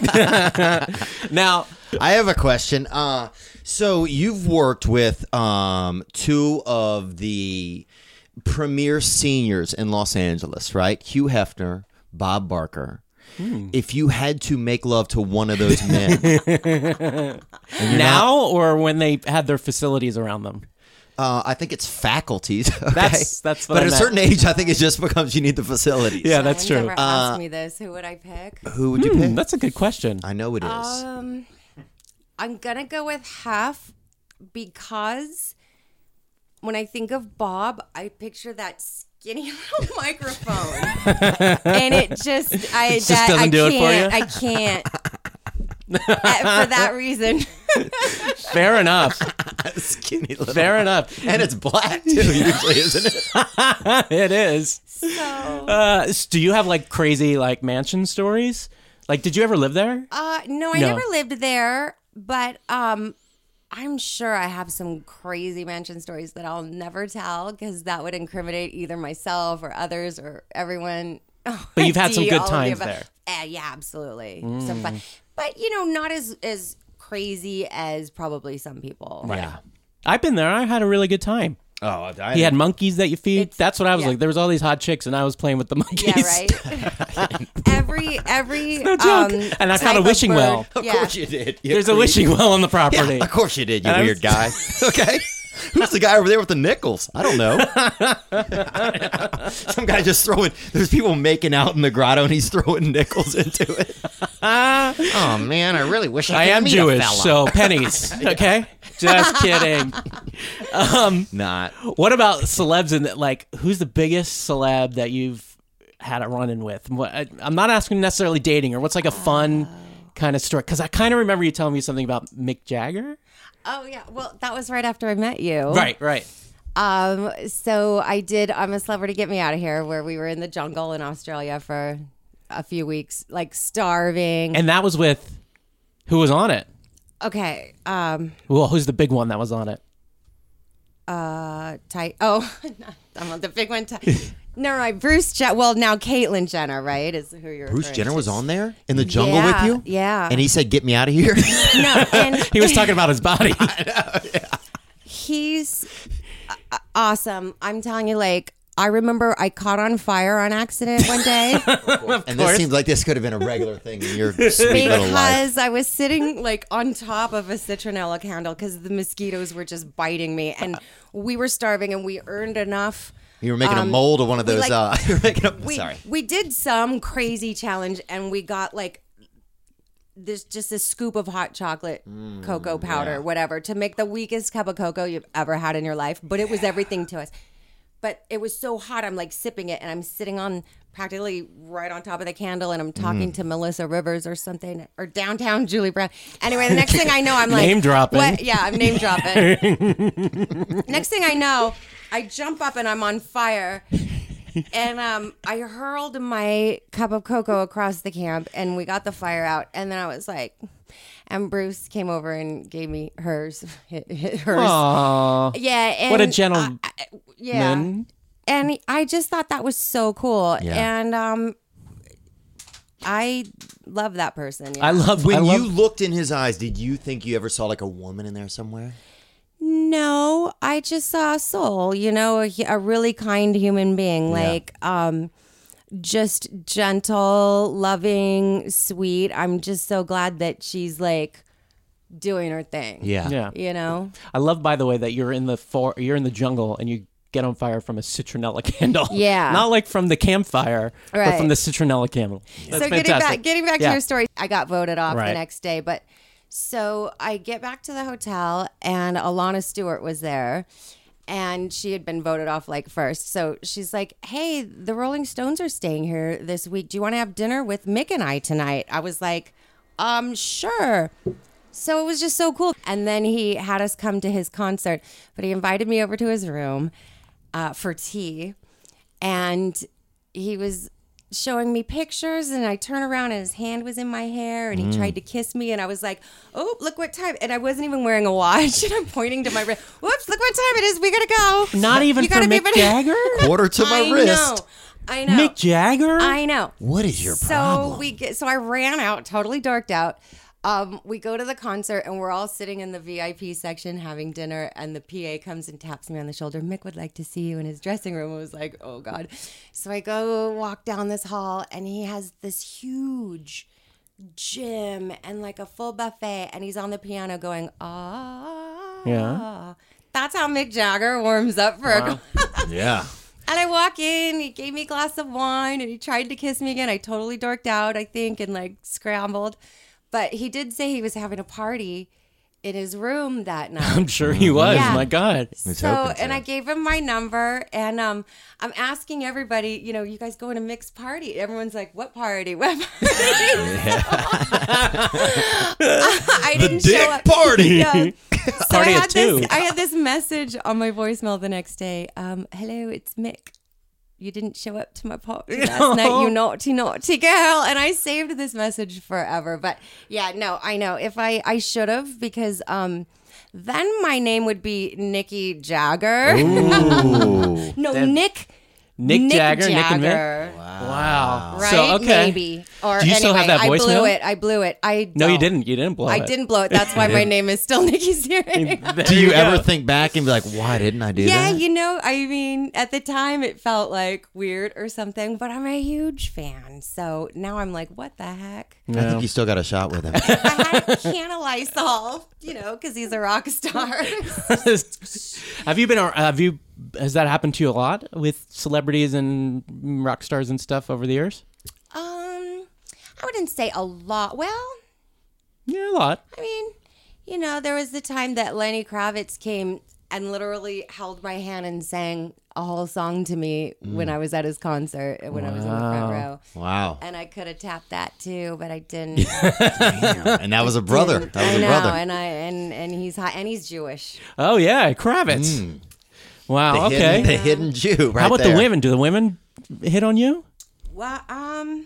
now. I have a question. Uh, so you've worked with um, two of the premier seniors in Los Angeles, right? Hugh Hefner, Bob Barker. If you had to make love to one of those men, and you're Now not- or when they had their facilities around them? uh, I think it's faculties. Okay? That's- that's what But I at a meant. certain age, I think it just becomes you need the facilities. Yeah, that's No one's true. ever asked me this. Who would I pick? Who would you Hmm, pick? that's a good question. I know it is. Um, I'm gonna go with half because when I think of Bob, I picture that skinny little microphone, and it just I just that, doesn't I do it for can't you? I can't Uh, for that reason. Fair enough. Skinny little. Fair enough. And it's black too, usually, isn't it? It is. So Uh, s- do you have like crazy like mansion stories? Like, did you ever live there? uh, no, I No. never lived there, but um. I'm sure I have some crazy mansion stories that I'll never tell because that would incriminate either myself or others or everyone. But you've had some D, good all of the times above. there. Uh, yeah, absolutely. Some fun. But, you know, not as, as crazy as probably some people. Yeah. I've been there. I had a really good time. Oh, I He had monkeys that you feed. It's- That's what I was yeah. like. There was all these hot chicks, and I was playing with the monkeys. Yeah, right? every, every. No joke. Um, And I type found a of wishing bird- well. Of yeah. course you did. you There's a creep. wishing well on the Yeah, property. of course you did, you And I weird was- guy. Okay. Who's the guy over there with the nickels? I don't know. Some guy just throwing, there's people making out in the grotto and he's throwing nickels into it. Oh, man, I really wish I I could am meet Jewish, a fella. so pennies. Okay, just kidding. Not. What about celebs and like who's the biggest celeb that you've had a run in with? What, I, I'm not asking necessarily dating or what's like a fun kind of story because I kind of remember you telling me something about Mick Jagger. Oh, yeah. Well, that was right after I met you. Right, right. Um, so I did I'm a Celebrity Get Me Out of Here where we were in the jungle in Australia for a few weeks, like starving. And that was with who was on it? okay. Um, Well, who's the big one that was on it? uh, tight. Oh, I'm on the big one. Ti- Never mind. Bruce, Je- well, now Caitlyn Jenner, right? Is who you're Bruce referring Jenner to. was on there in the jungle Yeah, with you? yeah. And he said, get me out of here? No, and He was talking about his body. he's uh, awesome. I'm telling you, like, I remember I caught on fire on accident one day. and this seems like this could have been a regular thing in your sweet little life. Because I was sitting like on top of a citronella candle because the mosquitoes were just biting me, and we were starving, and we earned enough. You were making um, a mold of one of we, those. like- uh, you were making a, We sorry. we did some crazy challenge, and we got like this just a scoop of hot chocolate cocoa powder, yeah. whatever, to make the weakest cup of cocoa you've ever had in your life. But it was everything to us. But it was so hot, I'm like sipping it, and I'm sitting on practically right on top of the candle, and I'm talking to Melissa Rivers or something, or downtown Julie Brown. Anyway, the next thing I know, I'm like Name dropping. What? Yeah, I'm name dropping. Next thing I know, I jump up and I'm on fire. And um, I hurled my cup of cocoa across the camp, and we got the fire out. And then I was like, and Bruce came over and gave me hers. hers. Aw. Yeah. And What a gentleman. I- I- yeah. And I just thought that was so cool. Yeah. And um, I love that person. Yeah. I love When I love, you looked in his eyes, did you think you ever saw like a woman in there somewhere? No, I just saw a soul, you know, a, a really kind human being, like um, just gentle, loving, sweet. I'm just so glad that she's like doing her thing. Yeah. Yeah. You know? I love, by the way, that you're in the for you're in the jungle and you get on fire from a citronella candle. Yeah. Not like from the campfire, but Right. from the citronella candle. That's so fantastic. getting back, getting back Yeah. to your story, I got voted off Right. the next day, but so I get back to the hotel and Alana Stewart was there. And she had been voted off like first. So she's like, hey, the Rolling Stones are staying here this week. Do you want to have dinner with Mick and I tonight? I was like, um, sure. So it was just so cool. And then he had us come to his concert, but he invited me over to his room uh, for tea. And he was showing me pictures, and I turn around and his hand was in my hair, and he tried to kiss me, and I was like, oh, look what time. And I wasn't even wearing a watch, and I'm pointing to my wrist. Whoops, look what time it is. We gotta go. Not even You for gotta be Mick ready. Jagger? Quarter to my I wrist. know. I know. Mick Jagger? I know. What is your so problem? we get so I ran out, totally dorked out. Um, we go to the concert and we're all sitting in the V I P section having dinner, and the P A comes and taps me on the shoulder. Mick would like to see you in his dressing room. I was like, oh God. So I go walk down this hall, and he has this huge gym and like a full buffet, and he's on the piano going, ah. Yeah. That's how Mick Jagger warms up for a Yeah. And I walk in, he gave me a glass of wine, and he tried to kiss me again. I totally dorked out, I think, and like scrambled. But he did say he was having a party in his room that night. I'm sure he was. Yeah. My God. Let's So, hope it's and a- I gave him my number, and um, I'm asking everybody, you know, you guys going to Mick's party? Everyone's like, what party? What party? I didn't dick show up. party. Yeah. So Party I at had two. this. I had this message on my voicemail the next day. Um, hello, it's Mick. You didn't show up to my party last night, you naughty, naughty girl. And I saved this message forever. But yeah, no, I know. If I, I should have, because um, then my name would be Nikki Jagger. Ooh. no, Nick. Nick Jagger, Nick and Mick? Jagger. Wow. Right? So, okay. Maybe. Or Do you anyway, still have that I blew voicemail? it. I blew it. I No, you don't. didn't. You didn't blow I it. didn't blow it. That's why my name is still Nikki Siri. There Do you go. ever think back and be like, why didn't I do Yeah, that? you know, I mean, at the time it felt like weird or something, but I'm a huge fan. So now I'm like, what the heck? I think you still got a shot with him. I had a can of Lysol, you know, because he's a rock star. Have you been? Have you? Has that happened to you a lot with celebrities and rock stars and stuff over the years? um, I wouldn't say a lot. Well, Yeah, a lot. I mean, you know, there was the time that Lenny Kravitz came and literally held my hand and sang a whole song to me when I was at his concert and when I was in the front row. Wow. And I could have tapped that too, but I didn't. Damn. And that was a brother. That was I a know, brother. and I and and he's hot, and he's Jewish. Oh yeah, Kravitz. Wow. The okay. hidden, the hidden Jew. Right How about there. the women? Do the women hit on you? Well, um,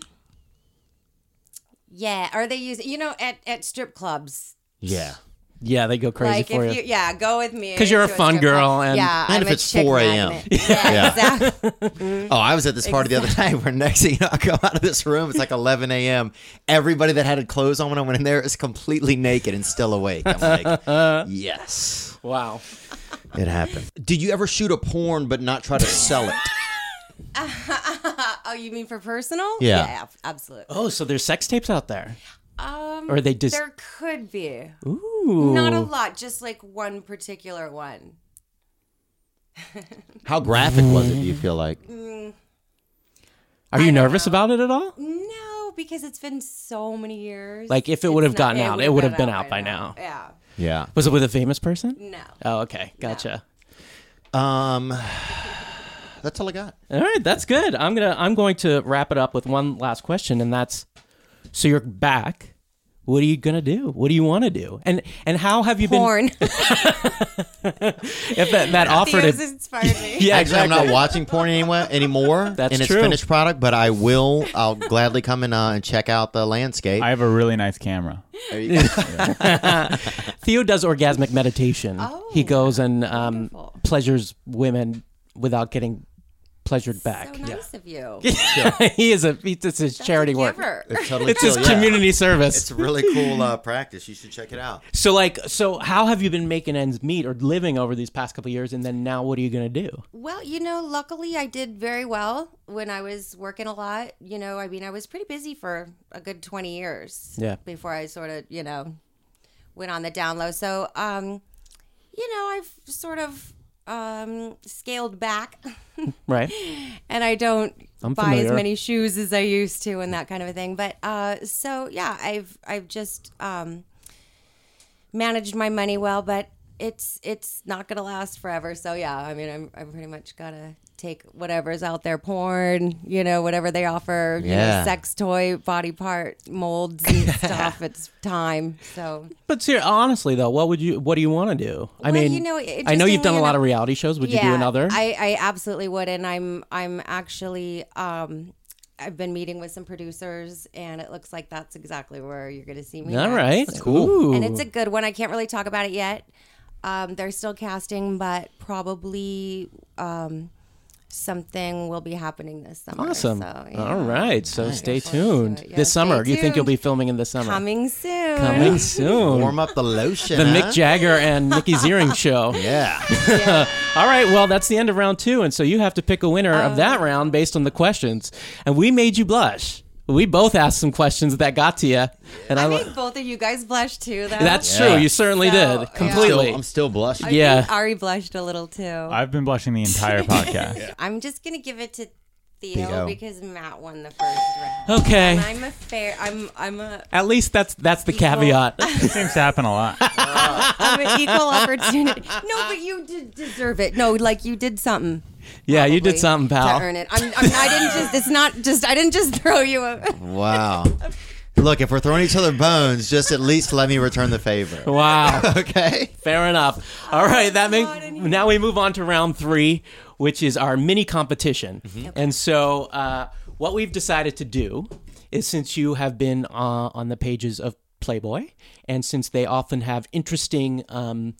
yeah. Are they using? You know, at at strip clubs. Yeah. Yeah, they go crazy Like for if you. you, yeah, go with me 'Cause you're a to fun strip girl club. and- yeah, And I'm if a it's chick four a.m.. magnet. Yeah, Yeah. exactly. Oh, I was at this party the other night where next thing you know, I come out of this room, it's like eleven a.m. Everybody that had clothes on when I went in there is completely naked and still awake. I'm like, yes, Wow. it happened. Did you ever shoot a porn but not try to sell it? Oh, you mean for personal? Yeah. yeah, absolutely. Oh, so there's sex tapes out there. Um, Or they just- there could be. Ooh. Not a lot, just like one particular one. How graphic was it, do you feel like? Are you nervous about it at all? No, because it's been so many years. Like, if it It's would have not- gotten out, it would've would have been out by now. Yeah. Yeah. Was it with a famous person? No. Oh, okay. Gotcha. Um, that's all I got. All right, that's good. I'm gonna I'm going to wrap it up with one last question, and that's: so you're back what are you gonna do? What do you want to do? And and how have you Porn. been? If that, that offered Theo's it, inspired me. yeah, Actually, I'm exactly. not watching porn anymore, anymore That's in its true. finished product, but I will. I'll gladly come and, uh, and check out the landscape. I have a really nice camera. There you go. Theo does orgasmic meditation. Oh, he goes and um, wonderful. pleasures women without getting pleasured back. So nice of you. he is a he, it's his charity work. Giver. It's totally It's his chill, yeah. community service. It's a really cool uh, practice. You should check it out. So like, so how have you been making ends meet or living over these past couple of years? And then now, what are you gonna do? Well, you know, luckily I did very well when I was working a lot. You know, I mean, I was pretty busy for a good twenty years. Yeah. Before I sort of, you know, went on the down low. So, um, you know, I've sort of um, scaled back, Right. and I don't I'm buy as familiar. many shoes as I used to, and that kind of a thing. But uh, so yeah, I've I've just um, managed my money well, but it's it's not gonna last forever. So yeah, I mean, I'm I'm pretty much gotta take whatever's out there, porn, you know, whatever they offer, you Yeah. know, sex toy, body part molds and stuff. It's time. So But ser- honestly, though, what would you? What do you want to do? I Well, mean, you know, it- I know you've interestingly done a lot enough- of reality shows. Would you do another? I, I absolutely would, and I'm I'm actually um I've been meeting with some producers, and it looks like that's exactly where you're going to see me. All next. right. cool. Ooh. And it's a good one. I can't really talk about it yet. Um, they're still casting, but probably um, something will be happening this summer. Awesome. So, yeah. All right. So stay Looking forward tuned. to it. Yeah, this summer, stay do you think you'll tuned. be filming in the summer? Coming soon. Coming soon. Warm up the lotion. the huh? Mick Jagger and Mickey Ziering show. Yeah. All right, well, that's the end of round two, and so you have to pick a winner of Oh. that round based on the questions. And we made you blush. We both asked some questions that got to you, and I, I lo- made both of you guys blush too, though. that's Yeah. true. You certainly So, did yeah. completely. Still, I'm still blushing. I Yeah. think Ari blushed a little too. I've been blushing the entire podcast. I'm just gonna give it to Theo Theo. because Matt won the first round. Okay. And I'm a fair. I'm I'm a At least that's that's the Equal. caveat. It seems to happen a lot. I'm an equal opportunity. No, but you did deserve it. No, like you did something. Yeah, you did probably something, pal. To earn it. I'm, I'm, I didn't just. It's not just. I didn't just throw you. A, Wow. Look, if we're throwing each other bones, just at least let me return the favor. Wow. Okay. Fair enough. All right, that makes. God, I need- Now we move on to round three, which is our mini competition. And so, uh, what we've decided to do is, since you have been uh, on the pages of Playboy, and since they often have interesting um,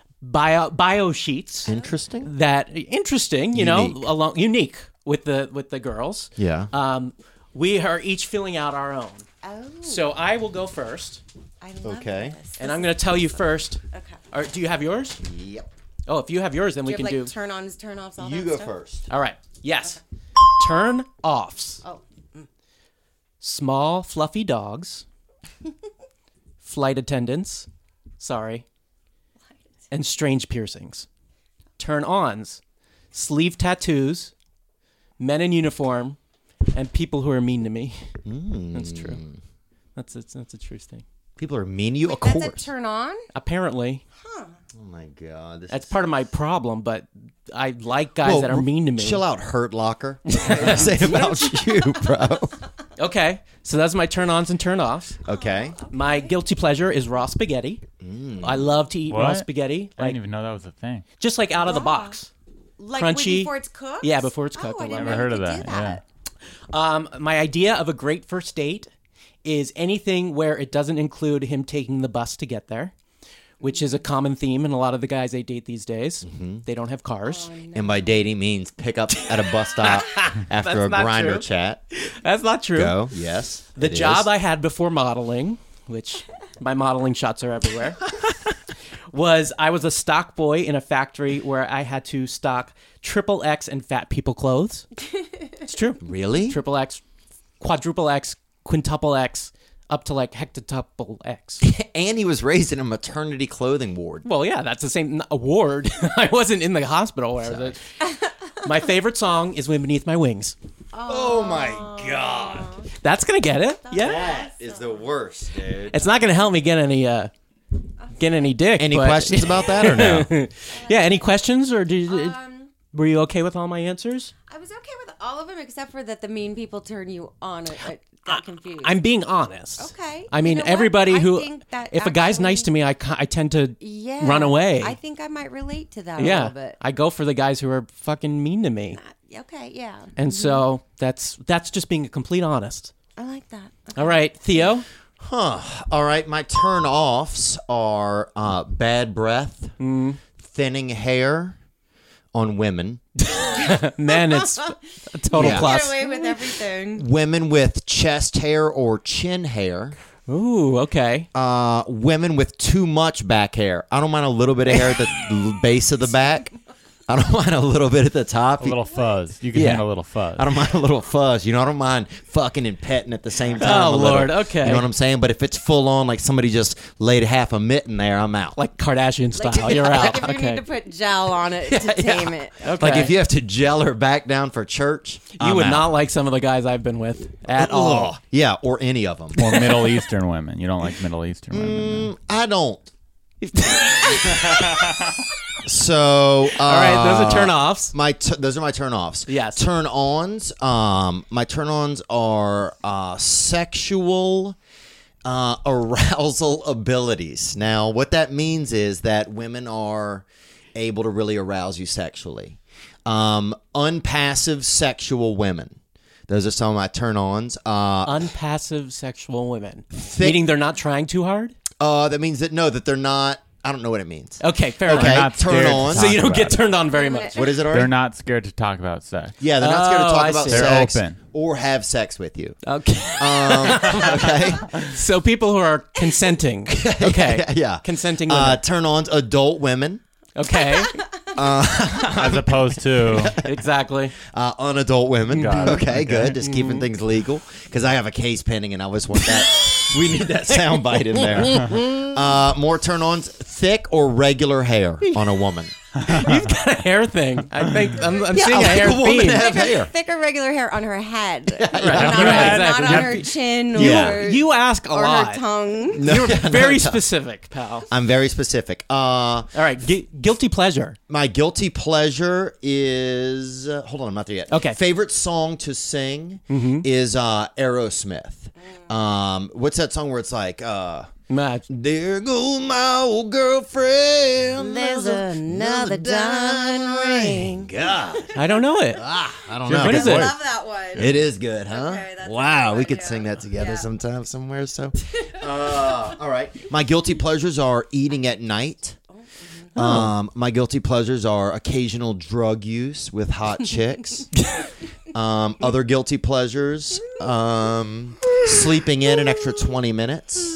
bio bio sheets Interesting. that interesting, you Unique. know, along unique with the with the girls. Yeah. Um, we are each filling out our own. oh, So I will go first, I love Okay. this. and I'm going to tell you first. Okay. Or do you have yours? Yep. Oh, if you have yours, then Do we you can have like do. turn ons, turn offs, all You that go stuff? first. All right. Yes. Turn offs. Oh, Small, fluffy dogs. Flight attendants. Sorry. And strange piercings. Turn ons. Sleeve tattoos. Men in uniform. And people who are mean to me. That's true. That's a, that's a true thing. People are mean to you, of that's course. a turn on. Apparently, Oh my god. This that's is- part of my problem, but I like guys Whoa, that are mean to me. Chill out, Hurt Locker. Say about you, bro. Okay, so that's my turn ons and turn offs. Okay. My guilty pleasure is raw spaghetti. I love to eat raw What? spaghetti, I like didn't even know that was a thing. just like out of the Raw? box. Like wait, Crunchy. before it's cooked. Yeah, before it's cooked, Oh, I I love didn't it. know Never heard you of could do that, Um, my idea of a great first date is anything where it doesn't include him taking the bus to get there, which is a common theme in a lot of the guys I date these days. They don't have cars. And by dating means pick up at a bus stop after a not grinder true. chat. That's not true. Go. Yes. The it job is. I had before modeling, which my modeling shots are everywhere, was I was a stock boy in a factory where I had to stock triple X and fat people clothes. It's true. Really? Triple X, quadruple X, quintuple X, up to like hectatuple X. And he was raised in a maternity clothing ward. Well, yeah, that's the same award. I wasn't in the hospital where I was at. My favorite song is "Wind Beneath My Wings." Oh my god. That's gonna get it. Yeah, That is the worst, dude. it's not gonna help me get any uh, get any dick. Any but- questions about that or no? Yeah, any questions or did, Um, were you okay with all my answers? I was okay with all of them except for that the mean people turn you on. It, it, got confused. I'm being honest. Okay. I mean, You know what? everybody I who, think that if a guy's actually- nice to me, I, ca- I tend to yeah, run away. I think I might relate to that a yeah, little bit. I go for the guys who are fucking mean to me, Okay, yeah. and so that's that's just being complete honest. I like that. All right, Theo. Huh. All right. My turn offs are uh, bad breath, Mm. thinning hair on women, Men, it's a total Yeah. plus. Get away with everything. women with chest hair or chin hair, Ooh, okay. uh, women with too much back hair. I don't mind a little bit of hair at the l- base of the back. I don't mind a little bit at the top. A little fuzz. You can Yeah. handle a little fuzz. I don't mind a little fuzz. You know, I don't mind fucking and petting at the same time. Oh, a little. Lord, okay. You know what I'm saying? But if it's full on, like somebody just laid half a mitten there, I'm out. Like Kardashian style. You're Like out. if you Okay. need to put gel on it to tame it. Okay. Like if you have to gel her back down for church, You I'm would out. not like some of the guys I've been with at all. Ugh. Yeah, or any of them. Or Middle Eastern women. You don't like Middle Eastern women. I don't. So, uh, All right, those are turn-offs. My t- those are my turn offs. Yes. Turn ons. Um, my turn ons are uh, sexual uh, arousal abilities. Now, what that means is that women are able to really arouse you sexually. Um, unpassive sexual women. Those are some of my turn ons. Uh, Unpassive sexual women. Meaning they're not trying too hard? uh, that means that no, that they're not. I don't know what it means. Okay, fair Okay. enough. Not turn scared to on. So talk you don't about get it. turned on very much. What is it, Ari? They're not scared to talk about sex. Yeah, they're not scared to Oh, talk I about see. They're sex open. or have sex with you. Okay. Um, okay. So people who are consenting. Okay. Yeah. Consenting Uh, women. turn ons adult women, Okay. As opposed to Exactly. uh, unadult women. Got it. Okay, Okay. good. Just keeping things legal because I have a case pending and I always want that. We need that sound bite in there. Uh, more turn ons thick or regular hair on a woman. You've got a hair thing. I think I'm, I'm Yeah, seeing I a like hair a woman theme. to have Thicker, hair. thicker regular hair on her head. Right. Not, You on- had- not exactly. on her chin Yeah. or, You ask a or lot. her tongue. No, You're no, very no. specific, pal. I'm very specific. Uh, All right. Gu- guilty pleasure. my guilty pleasure is uh, hold on, I'm not there yet. Okay. Favorite song to sing Mm-hmm. is uh, Aerosmith. Um, what's that song where it's like, uh, Match. there goes my old girlfriend. There's another diamond ring. God, I don't know it. ah, I don't Sure, know. What is it? Love that one. It is good, huh? Okay, that's a wow, good we one, could yeah. sing that together Yeah. sometime somewhere. So, uh, all right. My guilty pleasures are eating at night. Oh. Um, my guilty pleasures are occasional drug use with hot chicks. um, other guilty pleasures, um, sleeping in an extra twenty minutes.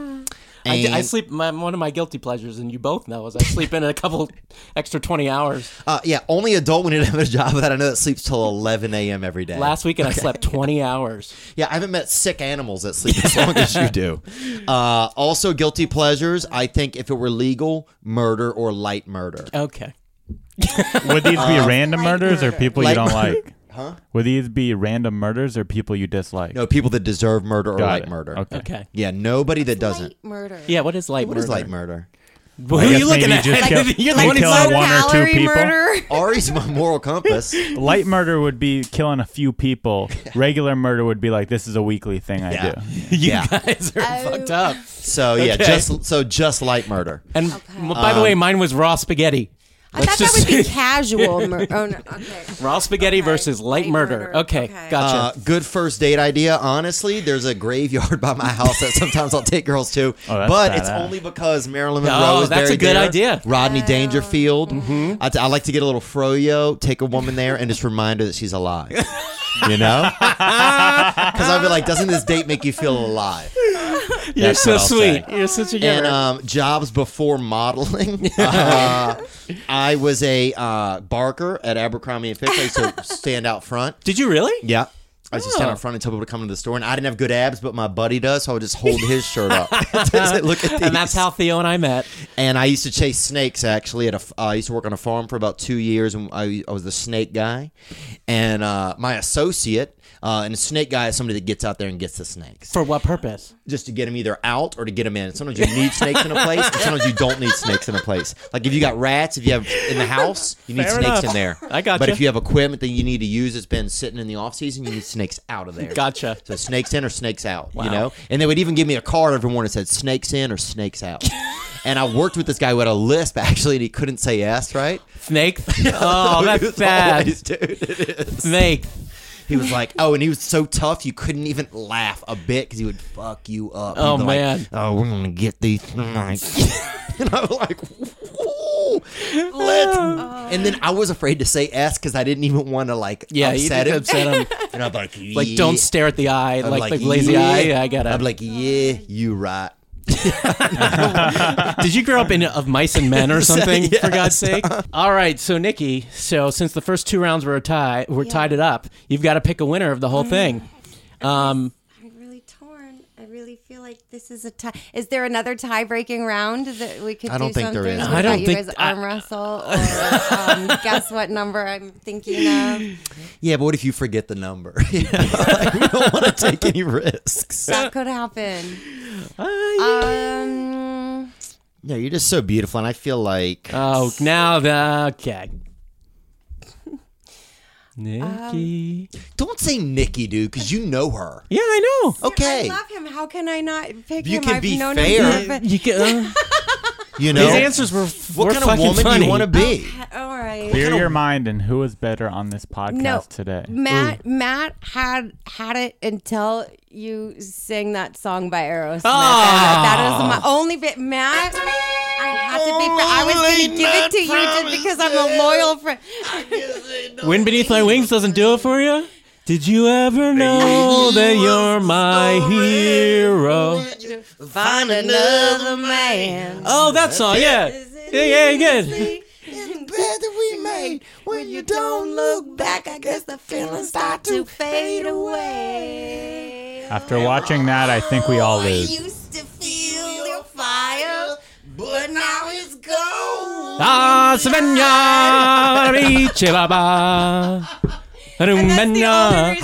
I, I And- sleep. My, one of my guilty pleasures, and you both know, is I sleep in a couple extra twenty hours. Uh, yeah, only adult when you have a job that I know that sleeps till eleven a.m. every day. Last weekend I slept twenty hours. Yeah, I haven't met sick animals that sleep as long as you do. Uh, also, guilty pleasures. I think if it were legal, murder or light murder. Okay. would these be random Light murders or murder. people Light you don't murder. like? Huh? Would these be random murders or people you dislike? No, people that deserve murder or Got light it. murder. Okay. Okay. Yeah, nobody that doesn't. Light murder. Yeah. What is light What murder? is light murder? Who I are guess you looking maybe at? just kill- You're the like one who's killing low one or two Calorie people? murder. Ari's my moral compass. Light murder would be killing a few people. Regular murder would be like, this is a weekly thing I Yeah. do. You Yeah. guys are Oh. fucked up. So yeah, Okay. just so just light murder. And m- by the way, mine was raw spaghetti. I Let's thought that just would be say- casual murder. Oh, no. Okay. raw spaghetti Okay. versus light, Light murder. murder. Okay, Okay. gotcha. Uh, good first date idea. Honestly, there's a graveyard by my house that sometimes I'll take girls to, Oh, that's but it's badass. only because Marilyn Oh, Monroe is that's buried a good there. idea. Rodney Dangerfield. I, t- I like to get a little froyo, take a woman there, and just remind her that she's alive. You know, because I'll be like, doesn't this date make you feel alive? You're That's so what I'll sweet. say. You're such a giver. And um, jobs before modeling. uh, I was a uh, barker at Abercrombie and Fitch. I used to stand out front. Did you really? Yeah. I used to stand Oh. out front and tell people to come to the store. And I didn't have good abs, but my buddy does, so I would just hold his shirt up. Say, look at these. And that's how Theo and I met. And I used to chase snakes, actually. At a, uh, I used to work on a farm for about two years, and I, I was the snake guy. And uh, my associate, Uh, and a snake guy is somebody that gets out there and gets the snakes. For what purpose? Just to get them either out or to get them in. Sometimes you need snakes in a place, and sometimes you don't need snakes in a place. Like if you got rats, if you have in the house, you need Fair snakes enough. in there. I gotcha. But if you have equipment that you need to use that's been sitting in the off season, you need snakes out of there. Gotcha. So snakes in or snakes out, Wow. you know? And they would even give me a card every morning that said snakes in or snakes out. And I worked with this guy who had a lisp, actually, and he couldn't say S, right? Snake? Oh, It that's was sad. always, dude, it is. Snake. He was like, oh, and he was so tough you couldn't even laugh a bit because he would fuck you up. Oh, He'd be like, man. oh, we're gonna get these snakes. And I was like, whoa, let's. And then I was afraid to say S because I didn't even want to like Yeah, you upset did him. upset him. And I'm like, Like, yeah. don't stare at the eye, I'm like, the lazy eye. Yeah, I got I'm it. like, yeah, you right. Did you grow up in Of Mice and Men or something? Yes. For God's sake! All right, so Nikki, so since the first two rounds were a tie, were tied it up. You've got to pick a winner of the whole thing. Um, I'm really torn. I really feel like this is a tie. Is there another tie-breaking round that we could I don't do think there something? is. What I don't about you think- guys I- arm wrestle or um, guess what number I'm thinking of? Yeah, but what if you forget the number? You know, like, we don't want to take any risks. That could happen. uh, yeah. Um, No, you're just so beautiful, and I feel like Oh, now the okay. Nikki. don't say Nikki, dude, because you know her. yeah, I know. Okay, I love him. How can I not pick You him? can I've be known fair. him for- You can, uh, you know his answers were what were kind of fucking woman funny. do you want to be? All right. Clear your mind and who is better on this podcast No, today? Matt. Matt had had it until you sang that song by Aerosmith. Ah. That was my only bit. Matt, I have to be. fair. I was going to give it to you just because I'm a loyal friend. Wind Beneath My Wings doesn't do it for you? Did you ever know that you're my hero? Find another man. Oh, that song, yeah. Yeah, yeah, good. we made When you don't look back, I guess the feelings start to fade away. After watching that, I think we all I lose. used to feel your fire, but now it's gone. Ah, Savannah, Riche Baba. Rumenya.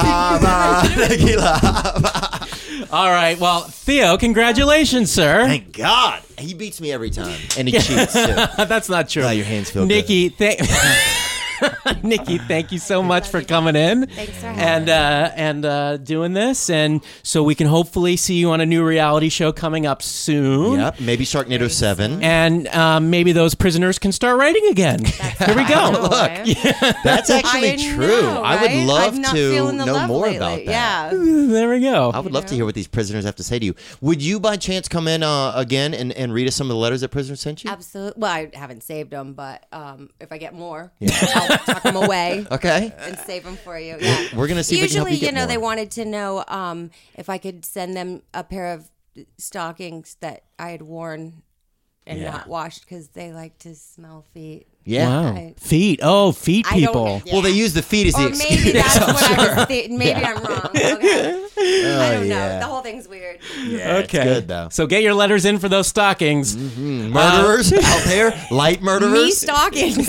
All right, well, Theo, congratulations, sir. Thank God. He beats me every time. And he cheats, too. That's not true. Wow, your hands feel Nikki, thank Nikki, thank you so much for coming in. Thanks for having and uh, and uh, doing this, and so we can hopefully see you on a new reality show coming up soon. Yep, maybe Sharknado seven. And um, maybe those prisoners can start writing again. Here we go. Look, That's actually I true. know, I would right? love I'm not to feeling the know love more lately. about that. Yeah. There we go. I would love to hear what these prisoners have to say to you. Would you, by chance, come in uh, again and, and read us some of the letters that prisoners sent you? Absolutely. Well, I haven't saved them, but um, if I get more, I'll tuck them away Okay. and save them for you. Yeah. We're going to see if we can help Usually, you get you know, more. they wanted to know um, if I could send them a pair of stockings that I had worn and Yeah. not washed because they like to smell feet. Yeah. Wow. I- Feet. Oh, feet I don't- people. yeah. Well, they use the feet as the Or excuse. maybe that's what I was thinking. Maybe I'm wrong. Okay. I don't know. yeah. The whole thing's weird. Yeah, it's Okay. good, though. So get your letters in for those stockings. Murderers out there? Light murderers? Me stockings.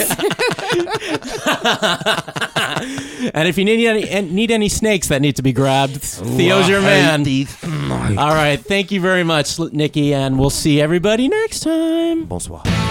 And if you need any need any snakes that need to be grabbed, Theo's your man. All right. Thank you very much, Nikki, and we'll see everybody next time. Bonsoir.